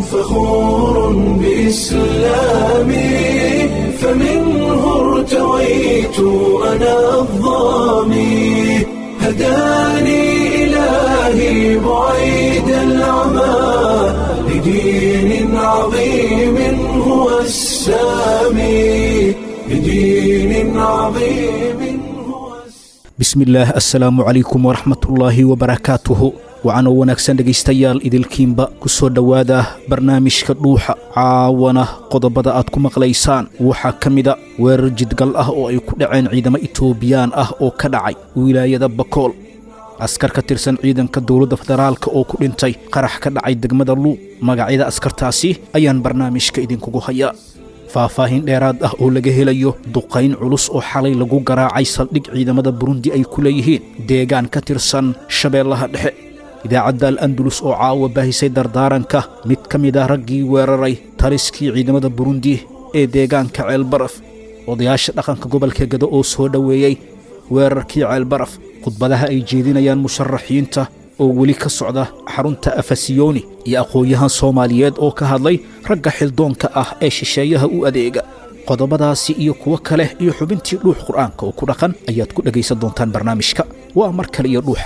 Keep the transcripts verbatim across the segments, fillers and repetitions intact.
فخور بإسلامي فمنه ارتويت أنا الضامي هداني إلهي بعيد العمى لدين عظيم هو السامي لدين عظيم هو السامي. بسم الله السلام عليكم ورحمة الله وبركاته. وعنا ونكسن dhegaystayaal idilkiinba ku soo dhawaada barnaamijka dhuuxa caawana qodobada aad ku maqlaysaan waxa kamida weerar jidgal ah oo ay ku dhaceen ciidamo Itoobiyaan ah oo ka dhacay wilaayada Bakool. askar ka tirsan ciidanka dawladda federaalka oo ku dhintay qarax ka dhacay degmada Luuq. magacyada askartaasi ayaan barnaamijka idinkugu hayaa. faahfaahin dheeraad ah oo laga helayo duqayn culus oo xalay lagu garaacay saldhig ciidamada Burundi ay ku leeyihiin deegaan ka tirsan Shabeellaha Dhexe. idaacadda Al-Andalus oo caawa baahisay dardaaranka mid ka mid ah raggii weeraray taliskii ciidamada Burundi ee deegaanka Ceelbaraf. odayaasha dhaqanka gobolka Gado oo soo dhaweeyay weerarkii Ceelbaraf. khudbadaha ay jeedinayaan musharaxiinta oo weli ka socda xarunta Afasiyooni iyo aqoonyahan Soomaaliyeed oo ka hadlay ragga xildoonka ah ee shisheeyaha u adeega. qodobadaasi iyo kuwa kale iyo xubintii dhuux Qur'aanka oo ku dhaqan ayaad ku dhagaysan doontaan barnaamijka. waa mar kale iyo dhuux.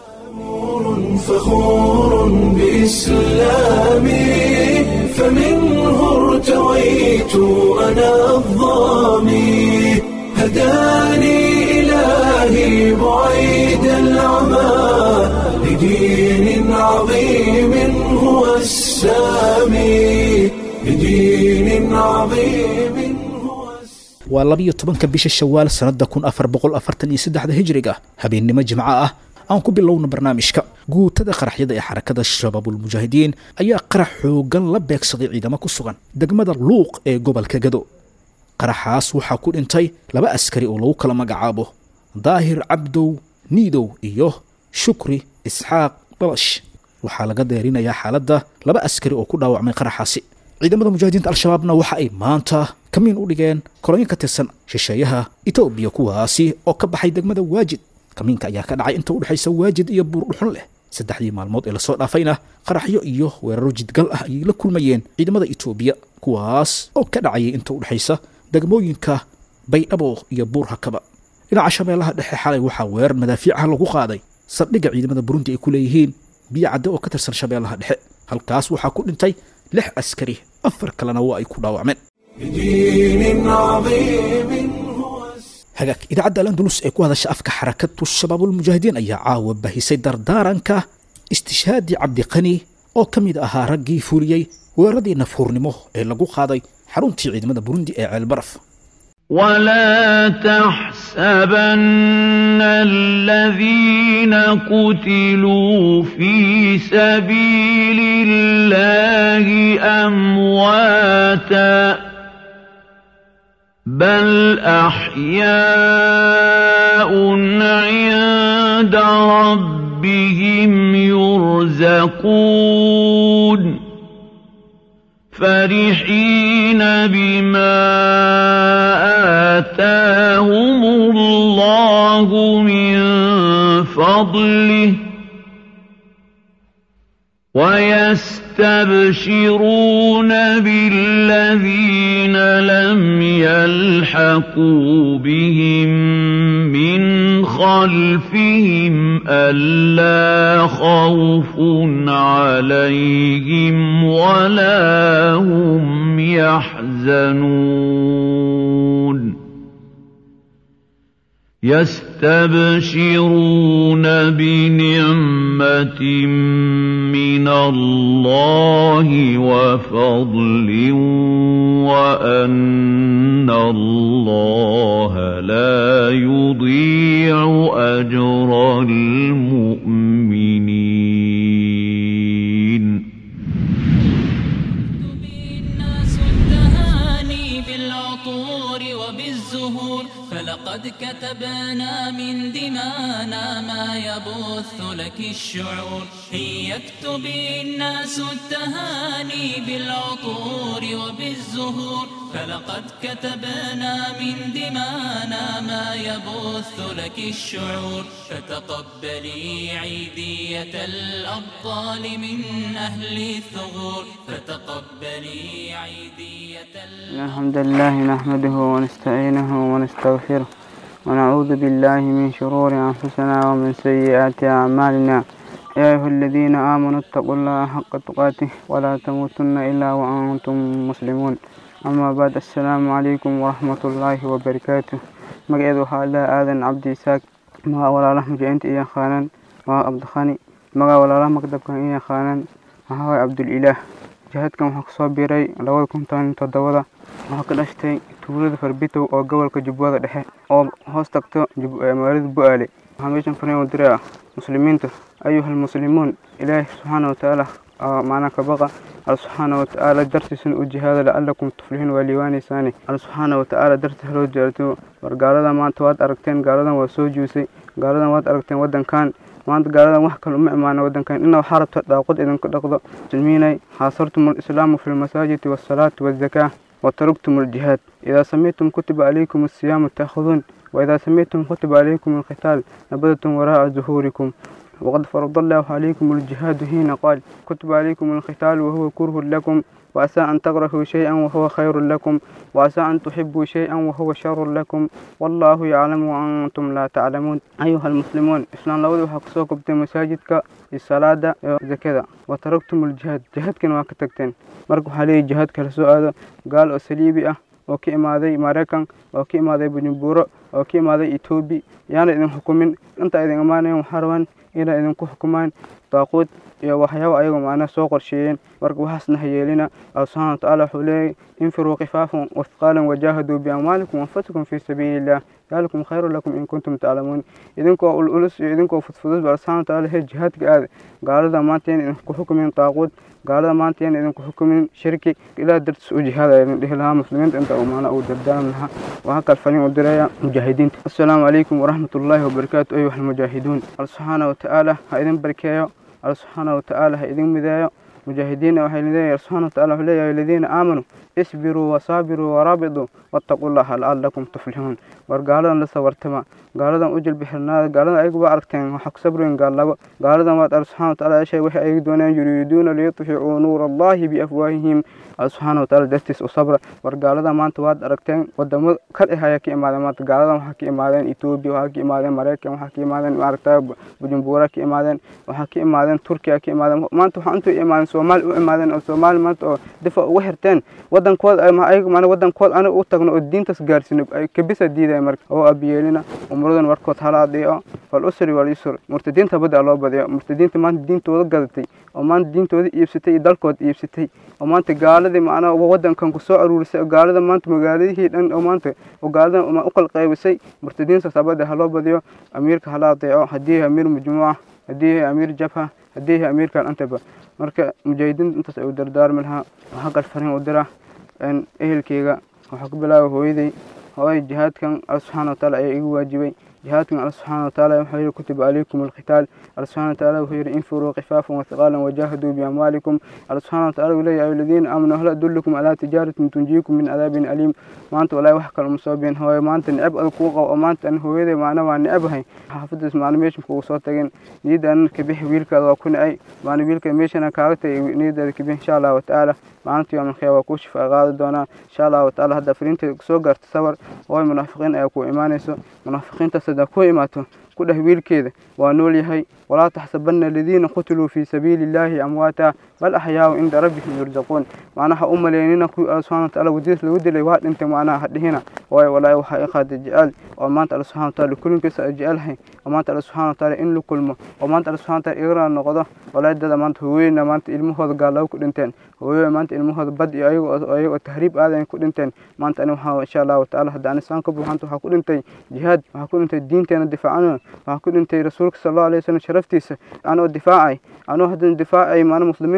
فخور بإسلامي فمنه ارتويت أنا الضامي هداني إلهي بعيد العمى لدين عظيم هو السامي لدين عظيم هو السامي. waa labiyo tobanka bisha Shawaal sanada kun afar boqol afartan iyo saddex hijriga habeenimo Jimco ah. aan ku bilowno barnaamijka. guutada qaraxyada ee xarakada Shabaabul Mujaahidiin ayaa qarax xoogan la beegsaday ciidamo ku sugan degmada Luuq ee gobolka Gado. qaraxaas waxaa ku dhintay laba askari oo lagu kala magacaabo Daahir Cabdow Niidow iyo Shukri Isxaaq Babash. waxaa laga deerinayaa xaaladda laba askari oo ku dhaawacmay qaraxaasi. ciidamada mujaahidiinta Al-Shabaabna waxa ay maanta kamiin u dhigeen kolonyo ka tirsan shisheeyaha Itoobiya kuwaasi oo ka baxay degmada Waajid. kamiinka ayaa ka dhacay inta u dhaxaysa Waajid iyo Buur Dhuxun leh. saddexdii maalmood ee la soo dhaafayna qaraxyo iyo weeraro jidgal ah ay la kulmayeen ciidamada Itoobiya kuwaas oo ka dhacay inta u dhaxaysa degmooyinka Baydhabo iyo Buur Hakaba. dhinaca Shabeellaha Dhexe xalay waxaa weerar madaafiic ah lagu qaaday saldhigga ciidamada Burundi ay ku leeyihiin biyo cadde oo ka tirsan Shabeellaha Dhexe. halkaas waxaa ku dhintay lix askari afar kalena waa ay ku dhaawacmeen. لدين عظيم hagaag idaacadda Al-Andalus ee ku hadasha afka xarakatu Shabaabul Mujaahidiin ayaa caawa baahisay dardaaranka istishhaadi Cabdiqani oo ka mid ahaa raggii fuliyay weeraradii nafhurnimo ee lagu qaaday xaruntii ciidamada Burundi ee Ceelbaraf. ولا تحسبن الذين قتلوا في سبيل الله أمواتا بل أحياء عند ربهم يرزقون فرحين بما آتاهم الله من فضله ويستبشرون بالذين لم يلحقوا بهم من خلفهم ألا خوف عليهم ولا هم يحزنون يستبشرون بنعمة من الله وفضل وأن الله لا يضيع أجر المؤمنين. الناس التهاني بالعطور وبالزهور فلقد كتبنا من دمانا ما يبث لك الشعور هي يكتب الناس التهاني بالعطور وبالزهور فلقد كتبنا من دمانا ما يبث لك الشعور فتقبلي عيدية الأبطال من أهل الثغور فتقبلي عيدية الحمد لله نحمده ونستعينه ونستغفره ونعوذ بالله من شرور أنفسنا ومن سيئات أعمالنا يا أيها الذين آمنوا اتقوا الله حق تقاته ولا تموتن إلا وأنتم مسلمون أما بعد السلام عليكم ورحمة الله وبركاته مقعد وحالا آذن عبد إساك مقا ولا رحمة جئنت إيا خانا مقا عبد خاني مقا ولا رحمة كدبك إيا خانا وهو عبد الإله جهدكم حق صابيري لوالكم تاني تدوضا وحق الأشتي تولد فربيتو أو قولك جبوضا دحي أو هوستكتو موارد بؤالي وحميشن فرين ودراء مسلمين أيها المسلمون إلهي سبحانه وتعالى معنا كبغى الله سبحانه وتعالى درت سن الجهاد لعلكم تفلحون وليواني ثاني الله سبحانه وتعالى درت هلو جرتو ورقالدا ما أنت واد أركتين قالدا وسوجوسي قالدا واد أركتين ودن كان ما أنت قالدا وحكى الأمة معنا ودن كان إنه حارب تداقض إذن كدقض سلميني حاصرتم الإسلام في المساجد والصلاة والزكاة وتركتم الجهاد إذا سميتم كتب عليكم الصيام تأخذون وإذا سميتم كتب عليكم القتال نبذتم وراء ظهوركم وقد فرض الله عليكم الجهاد حين قال كتب عليكم القتال وهو كره لكم وعسى أن تكرهوا شيئا وهو خير لكم وعسى أن تحبوا شيئا وهو شر لكم والله يعلم وأنتم لا تعلمون أيها المسلمون إسلام لو حق سوكبت مساجدك الصلاة زكاة وتركتم الجهاد جهاد كانوا كتكتين مركو حالي جهاد كالسؤال قال أسليبي وكي ماذي ماركان وكي ماذي بنبورو وكي ماذي إتوبي يعني إذن حكومين أنت إذن أماني وحروان إلى إذن كحكمان طاقود يا وحياة أيضا معنا سوق الشيئين ورقوا حسنا هيالنا الله سبحانه وتعالى حولي انفروا خفافا وثقالا وجاهدوا بأموالكم وأنفسكم في سبيل الله ذلكم خير لكم إن كنتم تعلمون إذن كو الأولس إذن كو فتفضل الله سبحانه وتعالى هي جهاد قاعد قال هذا ما تين إذن كحكم طاقود قال هذا ما تين إذن كحكم شركي إلى درس جهاد إذن لها مسلمين أنت أو معنا أو دردان لها وهكذا الفني والدراية مجاهدين السلام عليكم ورحمة الله وبركاته أيها المجاهدون الله سبحانه وتعالى إذن بركاته الله سبحانه وتعالى إذن مذايا مجاهدين وحيلين سبحانه وتعالى يا الذين آمنوا اصبروا وصابروا ورابطوا واتقوا الله لعلكم تفلحون ورقالنا لسورتما قالنا أجل بحرنا قالنا أيق بعركتين وحق صبرين قال له قالنا ما سبحانه وتعالى شيء وحي أيقدون يريدون ليطفئوا نور الله بأفواههم سبحانه وتعالى دستس وصبر ورقالنا ما أنت واد أركتين ودمو كل إحياء كي إمادة ما قالنا وحكي إمادة إثيوبيا وحكي إمادة مريكا وحكي إمادة معركة بجنبورة كي إمادة وحكي إمادة تركيا كي إمادة ما أنتوا أنتوا إمادة سومال إمادة أو سومال ما أنتوا دفع وحرتين ودن كود ما أيق ما أنا ودن كود أنا أوتقنا الدين تسجارسين كبسة ديدا مرك هو أبيلنا ومرضن وركوت هلا ضياء فالأسر واليسر مرتدين تبدأ الله بديا مرتدين تمان الدين تود قدتي ومان الدين تود يبستي يدلكوت يبستي ومان تقال ذي معنا وودن كان كسوع رولس قال ذا ما أنت مقالي هي أن ومان ت وقال ذا ما أقل قيبسي مرتدين تبدأ هلا بديا أمير هلا ضياء هديه أمير مجموعة هديه أمير جبهة هديه أمير كان أنتبه مرك مجاهدين أنت سعود دردار منها وحق الفريق ودرا أن أهل كيجا وحق بلا وهويدي هو الجهاد كان الله سبحانه وتعالى يواجبي جهاد كان الله سبحانه وتعالى يحيي كتب عليكم القتال الله سبحانه وتعالى يحيي انفروا خفافا وثقالا وجاهدوا بأموالكم الله سبحانه وتعالى يا أيها الذين آمنوا هل أدلكم على تجارة تنجيكم من عذاب أليم ما أنت ولا يحكى المصابين هو ما أنت نعب القوة وما أنت أن هو إذا معنا ونعبها حافظ معنا ميش مكوساتين نيد أن كبيح ويلك وكن أي معنا ويلك ميش أنا كارتي نيد كبيح إن شاء الله وتعالى معناته يوم الخير وكوش في أغاض دونا إن شاء الله وتعالى هذا فرينت سوغر تصور هو المنافقين أيكو إيمانيسو منافقين تصدقوا إيماتهم كله ويل كذا ونولي هاي ولا تحسبن الذين قتلوا في سبيل الله أمواتا بل أحياء عند ربهم يرزقون معناها أم ليننا كل سبحانه وتعالى وديس لود اللي واحد أنت معناها حد هنا ولا ولا يوحى أخذ الجال وما أنت سبحانه وتعالى كل كيس الجال هاي وما أنت سبحانه وتعالى إن له كلمة وما أنت سبحانه وتعالى إغرى النقضة ولا يدد ما أنت هو إن ما أنت علمه هذا قال له كل إنتين هو ما أنت علمه هذا بدء أيوة أيوة التهريب هذا كل إنتين ما أنت أنا إن شاء الله وتعالى هذا عن إنسان كبر أنت هكون أنت جهاد هكون أنت الدين تنا الدفاع عنه هكون أنت رسولك صلى الله عليه وسلم شرفتيس أنا الدفاعي أنا هذا الدفاعي ما أنا مسلمين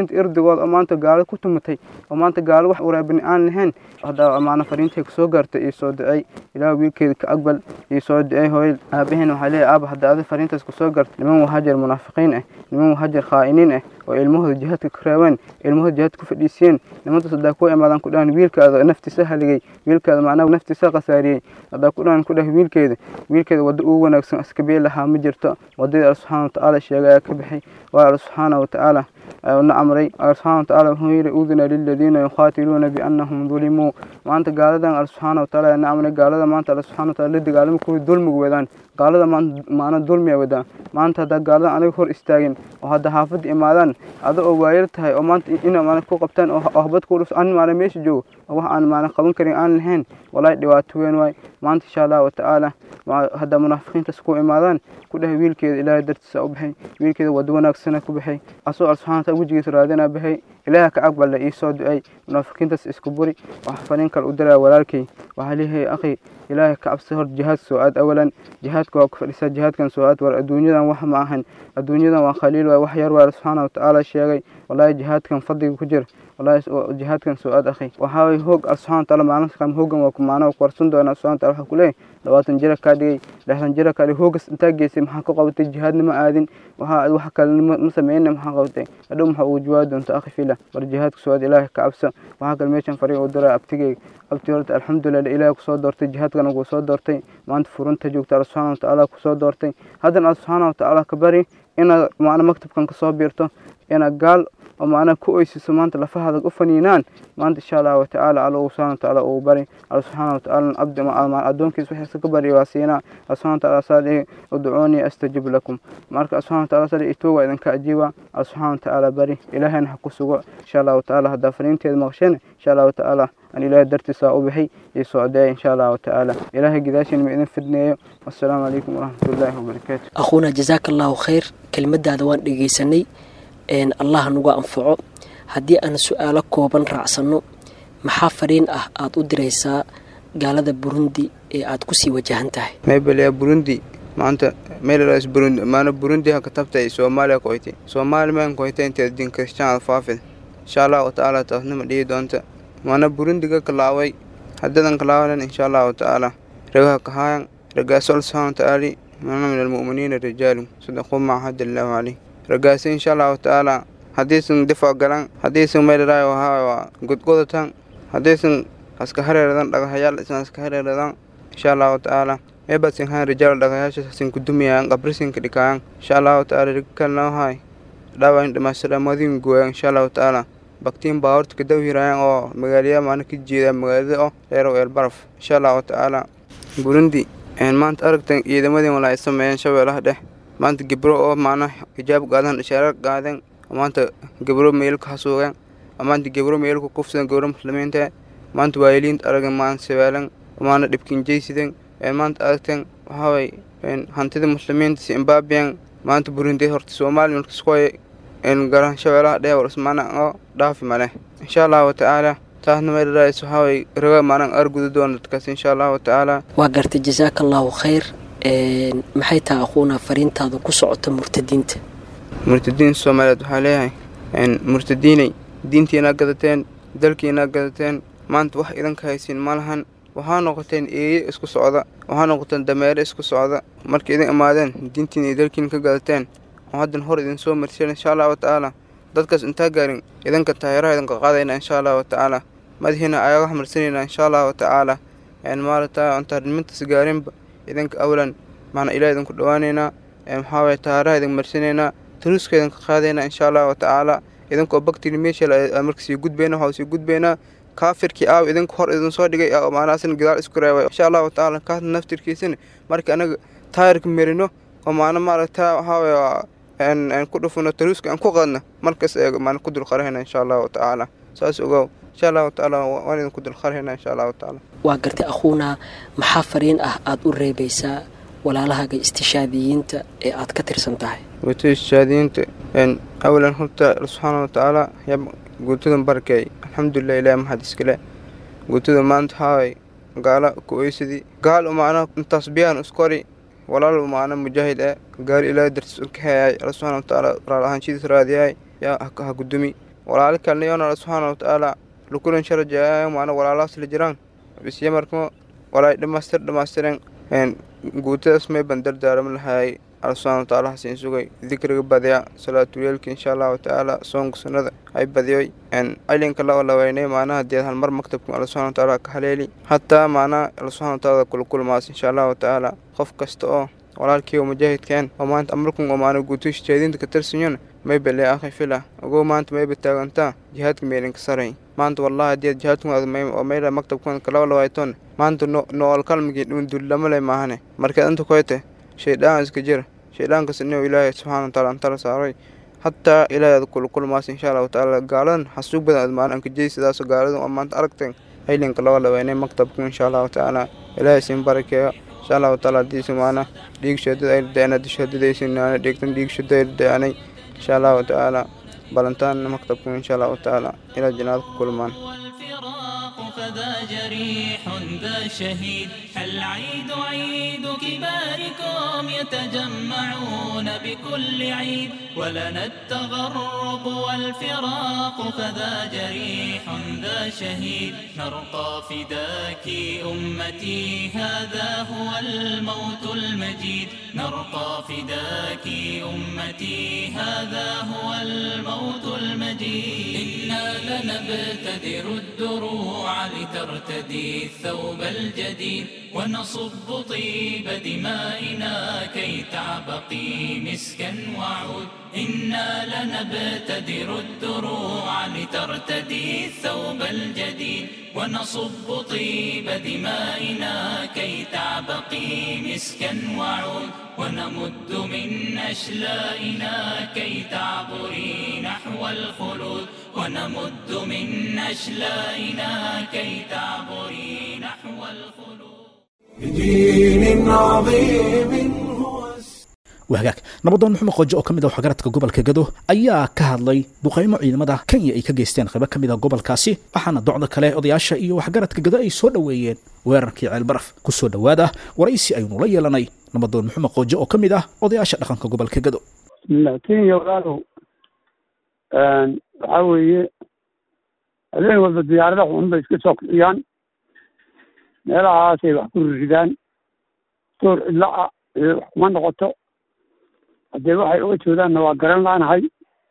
maanta irdigood oo maanta gaalo ku tumatay oo maanta gaalo wax waraabin aan lahayn hadda amaana fariintay ku soo gaartay iyo soo ducay ilaa wiilkeeda ka aqbal iyo soo ducay hooyad aabaheen waxa leeyahay aab hadda aad fariintaas ku soo gaartay niman wahajar munaafiqiin ah niman wahajar khaa'iniin ah oo ilmahooda jihadka ka reebeen ilmahooda jihad ku fadhiiseen nimantaas hadda ku imaadan ku dhahan wiilkaada naftiisa haligay wiilkaada macnaha naftiisa qasaariyay hadda ku dhahan ku dhahay wiilkeeda wiilkeeda wada ugu wanaagsan askabeel lahaa ma jirto wadada Allah subhanahu wa ta'ala sheegay ka bixi waa Allah subhanahu wa ta'ala na amray Allah subhanahu wa ta'ala wuxuu yiri udina lil ladina yuqatiluna bi annahum zulimu maanta gaaladan Allah subhanahu wa ta'ala na amray gaalada maanta Allah subhanahu wa ta'ala dagaalamo ku dulmiga wadaan gaalada maana dulmiga wadaan maanta hadda gaalada aniga hor istaagin oo hadda xaafad imaadaan ada oo waayir tahay oo maanta inay maana ku qabtaan oo ahbad ku dhus aan maana meesha joogo wax aan maana qaban karin aan lahayn wallahi dhibaato weyn way maanta insha Allah wa ta'ala hadda munaafiqiinta isku imaadaan ku dhahay wiilkeeda ilaahay dartiisa u baxay wiilkeeda wada wanaagsan ku baxay asoo Allah subhanahu wa ta'ala wajigiisa raadina baxay ilaahay ka aqbal ii soo ducay munaafiqiintaas isku buri wax fariin kale u diray walaalkay waxa leeyahay akhi ilaahay ka cabsi hor jihaad soo aad awalan jihaadka waa ku fadhisaa jihaadkan soo aad war adduunyadan wax ma ahan adduunyadan waa khaliil waa wax yar waa subhanahu wa ta'ala sheegay wallahi jihaadkan fadhiga ku jir wallahi jihaadkan soo aad akhi waxa way hoog subhanahu wa ta'ala maalinta kam hoogan waa ku maana qorsan doona subhanahu wa ta'ala waxa ku leeyahay labaatan jira ka dhigay lixdan jira ka dhigay hoogas inta geesay maxaa ka qabatay jihaadna ma aadin waxa wax kale ma sameeyna maxaa qabatay adoo maxaa uu jawaab doonta akhi fila war jihaadka soo aad ilaahay ka cabsa waxa kale meeshan fariiq u diray abtigay abti horta alxamdulillah ilaahay ku soo doortay jihaadkan ugu soo doortay maanta furunta joogta Allah subhanahu wa ta'ala ku soo doortay hadan Allah subhanahu wa ta'ala ka bari ina maana maktabkan ka soo biirto ina gaal oo maana ku oysiso maanta lafahaada u faniinaan maanta insha Allah wa ta'ala Allah subhanahu wa ta'ala oo bari Allah subhanahu wa ta'ala abdi ma adoonkiis waxa ka bari waasiina Allah subhanahu wa ta'ala saadi ud'uuni astajib lakum marka Allah subhanahu wa ta'ala saadi itooga idan ka ajiiba Allah subhanahu wa ta'ala bari ilaahana ku sugo insha Allah wa ta'ala hada fariinteed maqshan insha Allah wa ta'ala أن إلهي درتسا أبحي يسوع إن شاء الله تعالى إلهي قداش المئذن في الدنيا والسلام عليكم ورحمة الله وبركاته. أخونا جزاك الله خير كلمة هذا دقيسني إن الله نوع أنفعه هدي أنا سؤالك كوبان رأسنو محافرين أه أدريسا قال هذا بروندي أتكسي وجهنته. ما يبلي بروندي ما أنت ما يلاش بروندي ما أنا بروندي هكتبته سوماليا كويتي سومالي ما كويتي أنت الدين كريستيان فافل إن شاء الله تعالى تفهم ليه دونت maana burundiga kalaaway hadadan kalaawan insha Allah ta'ala raga kahayan raga sol subhanahu ta'ala maana min almu'minina rijalun sadaqu ma hadallahu alayhi raga insha Allah ta'ala hadisun difa galan hadisun meelay waa gudgodatan hadisun aska hareeradan dhagahayal isna aska hareeradan insha Allah ta'ala eebasin han rijal dhagahayasha sin kudumiyan qabrisin kadikayan insha Allah ta'ala rikalna hay dhaawaan dhamasada madin gooyan insha Allah ta'ala baktiin baawrta ka dawirayaan oo magaalada maana ka jeeda magaalada oo reero eel baraf insha Allah ta'ala Burundi een maanta aragtan ciidamadii walaay sameeyeen shabeelaha dhex maanta gibro oo maana hijaab qaadan ishaara qaadan maanta gibro meel ka soogan maanta gibro meel ku kufsan gabro muslimiinta maanta waayiliin aragan maanta saweelan maana dhibkin jeesidan een maanta aragtan waxa way een hantida muslimiinta si Zimbabwean maanta Burundi horta Soomaali markii isku إن قرن شوالة ده ورسمنا أو ضعف ماله إن شاء الله تعالى تاهنا من الرئيس وهاي رجع معنا أرجو دون تكاس إن شاء الله تعالى وقرت جزاك الله خير محيط أخونا فرين هذا قصة مرتدين مرتدين سومالة حاليا إن مرتديني دينتي ناقدتين دلكي ناقدتين ما أنت واحد إذا كايسين مالهن وهانقطين إيه إسكو صعدة وهانقطين دمير إسكو صعدة مرك إذا أمادن دينتي دلكي ناقدتين وهذا هور إذا سوى مرسل إن شاء الله تعالى dadkaas inta gaarin idanka taayiraha idanka qaadayna insha Allah ta'ala madhina ayaga marsinina insha Allah ta'ala een maarta anta minta sigaarin idanka awlan maana ilaahay idanku dhawaanayna een maxaa taayiraha idan marsinina turuska idanka qaadayna insha Allah ta'ala idanku bagti meesha markii gudbeena waxa sii gudbeena kaafirkii aaw idanku hor idan soo dhigay maanaasan gidaal isku reebay insha Allah ta'ala ka naftirkiisina markii anaga taayirka merino oo maana maarta waxa أن أن كل فينا تروسك أن كقدنا مركز ما نقدر الخير إن شاء الله تعالى ساس وجو إن شاء الله تعالى وين نقدر الخير إن شاء الله تعالى وقرت أخونا محافرين أهاد الربيسا ولا لها استشهاديين أهاد كتير سنتاعي واستشهاديين إن أولا قلت سبحانه وتعالى يب قلت لهم بركة الحمد لله لا محدث كلا قلت لهم ما أنت هاي قال كويس دي قالوا معنا تصبيان أسكوري ولا لو معنا مجاهد قال إلى درس الكهاي الله سبحانه وتعالى راهن شيء سرادي يا هك هقدمي walaalka kalniyoona subxaana watacaala lukulan sharajaayo maana walaalahaas la jiraan bisya markamo walaay dhamaystir dhamaystiran guutadaas may bandardaarama lahaayay alla subxaana watacaala hasiin sugay dikriga badiya salaatuleelka insha allahu tacaala soonka sunnada ay badiyoy cilinka la olaweynay maanaha deed halmar maktabka alla subxana watacaala ka haleeli hataa maanaha alla subxana watacaala kulakulmaas insha allahu tacaala qof kasta oo walaalkii oo mujaahidkeen oo maanta amarkun oo maana guutush jeedinta ka tirsanyon may bale akhi fila ugu maanta may bataagantaa jihaadka meelinka saray maanta wallahi deed jihaadku oo meela maktabkan kala olawayton maanta nool kalmigi dullama leh maahane marka inta koyte shaydaan iska jira shaydaankaas inuu ilaahay subxaana watacaala antala saaray hataa ilaahay kulakulmaas insha allahu tacaala gaaladan xasuug badan maana anka jeey sidaasoo gaaladan oo maanta aragteen cilinka la olaweynay maktabku insha allahu tacaala ilaahay siin barakeeyo insha allahu tacaala diisa maana dhiig shadada ay daana dishadadaysinaan dhigtan dhiig shadada daanay insha allahu tacaala balantaan maktabku insha allahu tacaala ila jinaadku kulmaan فذا جريح ذا شهيد العيد عيد كباركم يتجمعون بكل عيد ولنا التغرب والفراق فذا جريح ذا شهيد نرقى فداك أمتي هذا هو الموت المجيد نرقى فداك أمتي هذا هو الموت المجيد إنا لنبتدر الدروع لترتدي الثوب الجديد ونصب طيب دمائنا كي تعبقي مسكا وعود إنا لنبتدر الدروع لترتدي الثوب الجديد ونصب طيب دمائنا كي تعبقي مسكا وعود ونمد من أشلائنا كي تعبري نحو الخلود ونمد من أشلائنا كي تعبري نحو الخلود بدين عظيم wahagaag nabadoon maxamed qojo oo ka mid ah waxgaradka gobolka Gado ayaa ka hadlay duqeymo ciidamada Kenya ay ka geysteen qayb ka mid ah gobolkaasi waxaana docda kale odayaasha iyo waxgaradka Gado ay soo dhaweeyeen weerarkii ceel baraf ku soo dhawaada waraysi aynu la yeelanay nabadoon maxamed qojo oo ka mid ah odayaasha dhaqanka gobolka Gado laakiin yogaalo aan waxa weeye adeen wada diyaarada xun bay iska soo kiciyaan meelahaas ay wax ku ridaan toor ilaa wax kuma noqoto haddii waxay uga joodaanna waa garan laanahay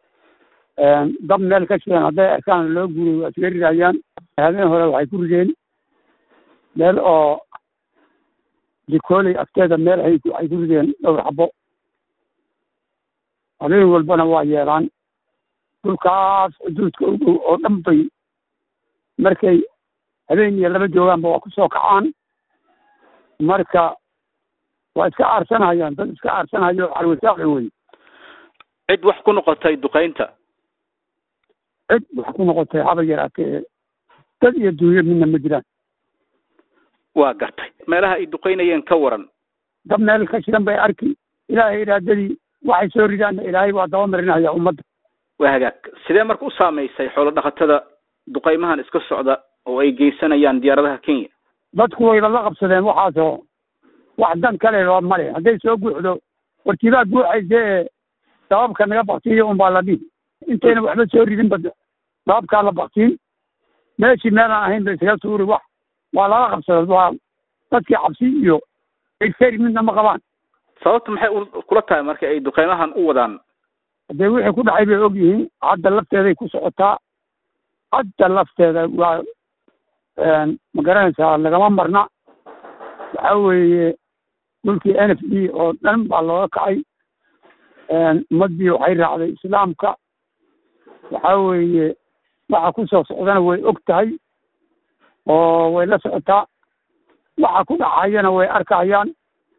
dab meel ka shidan hadday arkaan loo guuray waa iska ridayaan habeen hore waxay ku rideen meel oo jikooley agteeda meel ay ku rideen dhowr xabo habeen walbana waa yeelaan dhulkaas xuduudka u dhow oo dhan bay markay habeen iyo laba joogaanba waa ku soo kacaan marka waa iska aarsanayaan dad iska aarsanayo carwasaaqi wey cid wax ku noqotay duqeynta cid wax ku noqotay haba yaraatee dad iyo duuyo midna ma jiraan waa gartay meelaha ay duqeynayeen ka waran dab meel ka shidan bay arki ilaahay iraadadii waxay soo ridaanna ilaahay waa daba marinaya ummadda waa hagaag sidee marka u saamaysay xoolo dhaqatada duqeymahan iska socda oo ay geysanayaan diyaaradaha Kenya dadku way la qabsadeen waxaasoo wax dan kale loo male hadday soo guuxdo warkiibaa guuxaysee sababka naga baktiyo unbaa la dhihi intayna waxba soo ridin bad sababkaa la baktiin meeshii meelaan ahayn ba isaga suuri wax waa lala qabsada waa dadkii cabsi iyo egseri midna ma qabaan sababta maxay kula tahay marka ay duqeymahan u wadaan haddee wixii ku dhacay bay og yihiin hadda lafteeday ku socotaa hadda lafteeda waa ma garanaysaa lagama marna waxa weeye dhulkii n f d oo dhan baa looga kacay ummaddii waxay raacday islaamka waxa weeye waxa ku soo socdana way og tahay oo way la socotaa waxa ku dhacayana way arkayaan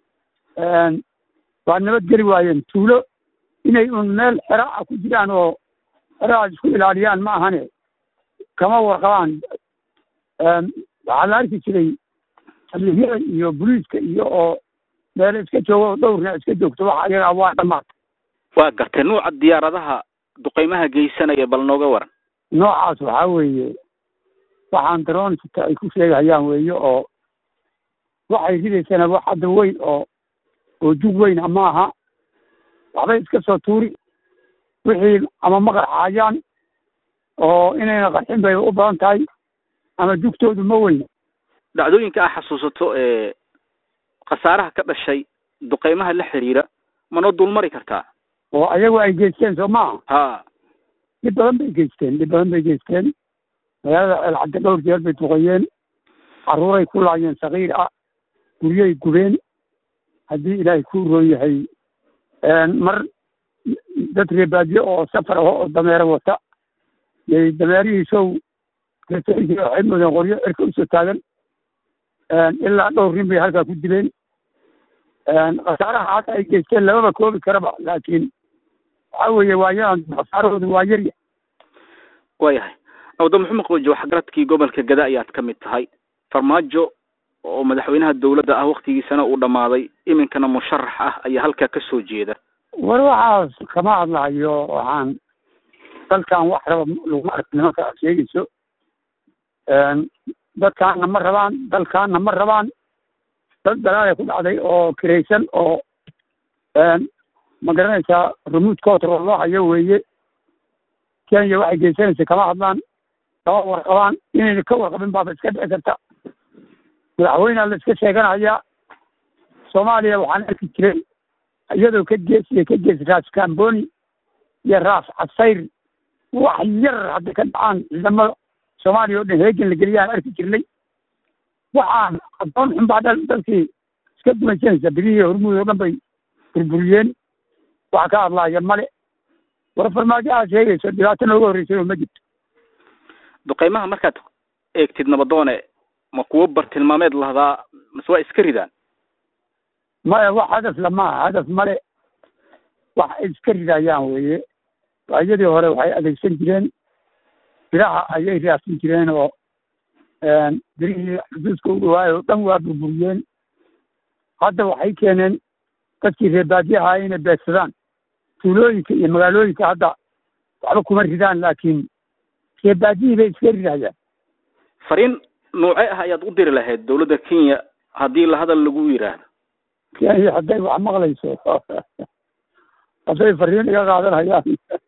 waa nabadgeli waayeen tuulo inay un meel xera ah ku jiraan oo xerahaas isku ilaaliyaan ma ahane kama warqabaan waxaa la arki jiray aliyada iyo boliiska iyo oo meel iska joogo dhowrna iska joogto waxa ayaga waa dhamaatay waa gartay nuuca diyaaradaha duqeymaha geysanaya bal nooga waran noocaas waxaa weeye waxaan daroon sita ay ku sheegayaan weeye oo waxay ridaysana wax hadda weyn oo oo jug weyn ama aha waxbay iska soo tuuri wixii ama maqarxaayaan oo inayna qarxin bay u badan tahay ama jugtoodu ma weyna. dhacdooyinka ah xasuusato ee khasaaraha ka dhashay duqeymaha la xiriira mana dulmari kartaa oo ayagu ay geysteen soo maaha. ha dhib badan bay geysteen dhib badan bay geysteen magaalada ceelcadde dhowr jeer bay duqeeyeen, carruuray ku laayeen sakiir ah, guryay gubeen. haddii ilaahay ku roon yahay mar dad reebaadyo oo safar ah oo dameero wata yay dameerihiisow waxay moodeen qoryo cirka usoo taagan ilaa dhowr nin bay halkaa ku dileen. khasaaraha hadda ay geysteen lamaba koobi karaba, laakiin waxa weeye waayadan khasaarahoodu waa yarya. waayahay awda maxamed qoojo waxgaradkii gobolka Gada ayaad ka mid tahay. farmaajo oo madaxweynaha dawladda ah waqtigiisana uu dhamaaday iminkana musharax ah ayaa halkaa ka soo jeeda. war waxaas kama hadlayo, waxaan dalkan wax raba lagu arko nimanka aad sheegayso. dadkaana ma rabaan dalkaana ma rabaan dad dalaal ku dhacday oo kiraysan oo ma garanaysaa remote control loo hayo weeye. Kenya waxay geysanaysa kama hadlaan, kama warqabaan, inayna ka warqabin baaba iska dhici karta. madaxweyneha la iska sheeganayaa. soomaaliya waxaan arki jiray iyadoo ka geesiya ka gees raas kamboni iyo raas casayr wax yar hadda ka dhacaan ciidamada soomaaliya oo dhan heegan la geliyaan arki jirnay. waxaan adoon xun baa dal dalkii iska gumaysanaysa birihii hormuud oo dhan bay burburiyeen. waxa ka hadlaaya male. war farmaajo aad sheegayso dhibaato nooga horreysay oo ma jirto. duqeymaha markaad eegtid nabadoone ma kuwo bartilmaameed lahdaa mase waa iska ridaan? maya wax hadaf lama hadaf male, wax ay iska ridayaan weeye. waayadii hore waxay adeegsan jireen biraha ayay raadsan jireen oo birihii xuduudka u dhawaayo oo dhan waa burburiyeen. hadda waxay keeneen dadkii reebaadiyaha inay beegsadaan tuulooyinka iyo magaalooyinka. hadda waxba kuma ridaan, laakiin reebaadiyii bay iska ridayaan. fariin noocee ah ayaad u diri lahayd dawladda Kenya haddii la hadal lagu yiraahdo? Kenya hadday wax maqlayso hadday fariin iga qaadanayaan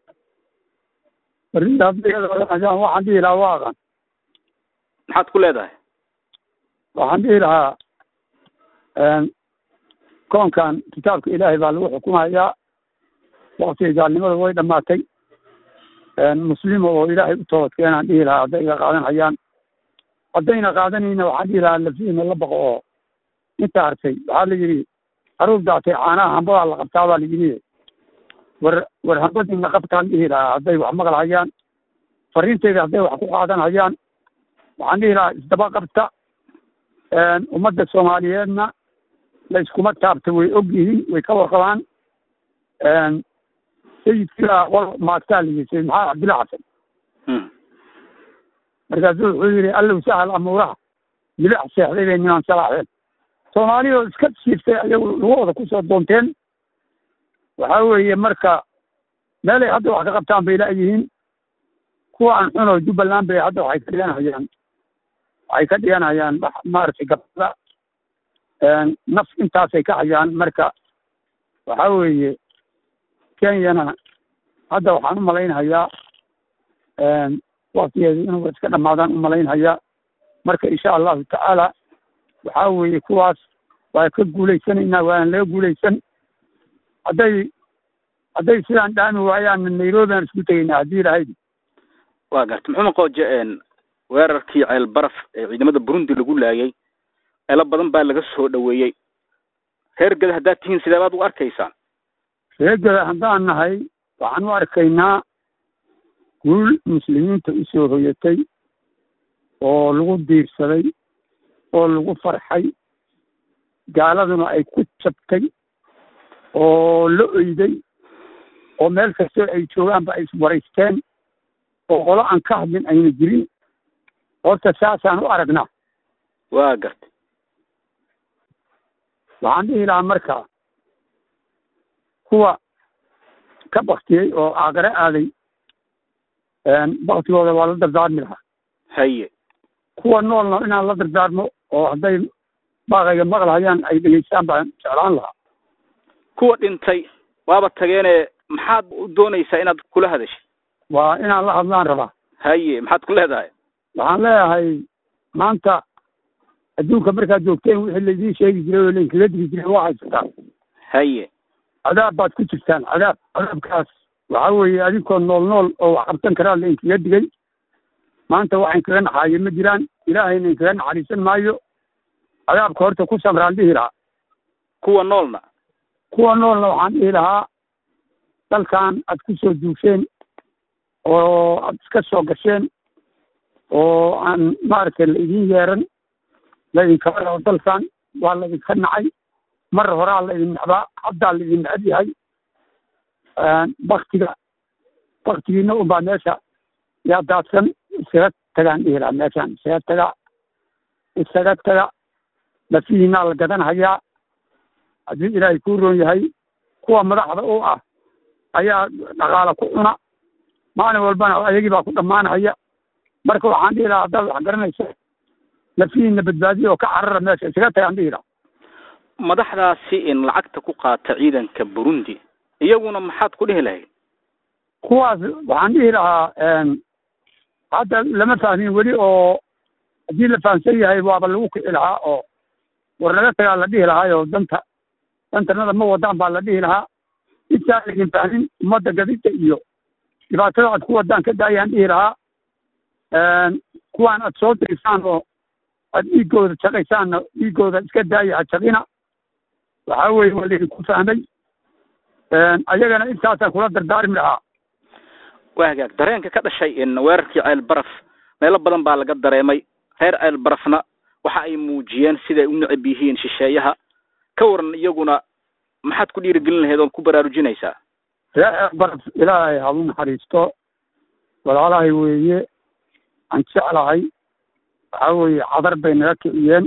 fariin hadday iga qaadanayaan waxaan dhihi lahaa waaqan. maxaad ku leedahay? waxaan dhihi lahaa koonkan kitaabka ilaahay baa lagu xukumayaa. waktiga gaalnimada way dhamaatay. muslima oo ilaahay u toobad keenaan dhihi lahaa hadday iga qaadanayaan. haddayna qaadanayna waxaan dhihi lahaa lafiina la baqo oo inta hartay waxaa la yidhi haruur daatay caanaha hambadaa la qabtaa baa la yidhi. war war hambadiina qabtaan dhihi lahaa hadday wax maqlahayaan. fariinteyda hadday wax ku qaadanhayaan waxaan dhihi lahaa isdaba qabta. ummadda soomaaliyeedna la iskuma taabta, way og yihiin, way ka warqabaan. sayidkiibaa qol maagtaa la yidhi sayid maxamed cabdilla xasan. markaasuu wuxuu yidhi allow sahal amuuraha milic seexday bay niman salaaxeen. soomaaliya oo iska shiiftay ayagu lugahooda kusoo doonteen. waxaa weeye marka meelay hadda wax ka qabtaan bay laayihiin. kuwa aan xun oo jubbaland bay hadda waxay ka dhiganhayaan waxay ka dhiganhayaan maaragtay gabada naf intaasay ka hayaan. marka waxaa weeye kenyana hadda waxaan u malaynhayaa waktigeedu inuu iska dhamaadaan u malaynhayaa. marka insha allahu tacaala waxaa weeye kuwaas waa ka guulaysanaynaa, waana laga guulaysan. hadday hadday sidaan dhaami waayaan nairobi aan isku tegaynaa haddii lahayd. waa garta maxamed qooje weerarkii ceel baraf ee ciidamada Burundi lagu laayay ela badan baa laga soo dhaweeyay. reer Gada haddaad tihiin sidee baad u arkaysaan? reer Gada haddaan nahay waxaan u arkaynaa guul muslimiinta u soo hoyatay oo lagu diirsaday oo lagu farxay. gaaladuna ay ku jabtay oo la oyday oo meel kastoo ay joogaanba ay iswaraysteen oo qolo aan ka hadlin ayna jirin. horta saasaan u aragnaa. waa gartay. waxaan dhihi lahaa marka kuwa ka baktiyey oo aaqare aaday baktigooda waa la dardaarmi lahaa. haye kuwa noolna inaan la dardaarmo oo hadday baaqayga maqlahayaan ay dhegeystaan baan jeclaan lahaa. kuwa dhintay waaba tageene maxaad u doonaysaa inaad kula hadashay? waa inaan la hadlaan rabaa. haye maxaad ku leedahay waxaan leeyahay maanta adduunka markaad joogteen wixii laydin sheegi jiray oo laydinkaga digi jiray waa haysataan haye cadaab baad ku jirtaan cadaab cadaabkaas waxaa weeye adinkoo nool nool oo wax qabsan karaa laydinkaga digay maanta waxayn kaga naxaayo ma jiraan ilaahayna inkaga naxariisan maayo cadaabka horta ku samraan dhihi lahaa kuwa noolna kuwa noolna waxaan dhihi lahaa dalkan aad ku soo duusheen oo aad iska soo gasheen oo aan maaragtay la idin yeeran laydinka rabo dalkan waa laydinka nacay mar horaa laydin necbaa haddaa laydin necab yahay baktiga baktigiina unbaa meesha yaa daadsan isaga tagaan dhihi lahaa meeshaan isaga taga isaga taga lafihiinaa la gadanhayaa haddii ilaahay kuu roon yahay kuwa madaxda u ah ayaa dhaqaala ku cuna maalin walbana ayagii baa ku dhammaanhaya marka waxaan dhihi lahaa haddaad wax garanayso lafihiina badbaadiya oo ka carara meesha isaga tagaan dhihi lahaa madaxdaasi in lacagta ku qaata ciidanka Burundi iyaguna maxaad ku dhihi lahayd kuwaas waxaan dhihi lahaa hadda lama fahmin weli oo haddii la fahamsan yahay waaba lagu kici lahaa oo war naga tagaa la dhihi lahaa oo danta dantanada ma wadaan baa la dhihi lahaa intaa laydin fahmin ummadda gadida iyo dhibaatada aad ku wadaan ka daayaan dhihi lahaa kuwaan aad soo dirisaan oo aad dhiigooda shaqaysaanna dhiigooda iska daaya ha shaqina waxaa weeye waa laydinku fahmay ayagana intaasaan kula dardaarmi lahaa waa hagaag dareenka ka dhashay in weerarkii ceel baraf meelo badan baa laga dareemay reer ceel barafna waxa ay muujiyeen siday u necab yihiin shisheeyaha ka waran iyaguna maxaad ku dhiirigelin lahayd oon ku baraarujinaysaa reer ceel baraf ilaahay ha u naxariisto walaalahay weeye aan jeclahay waxaa weeye cadar bay naga kiciyeen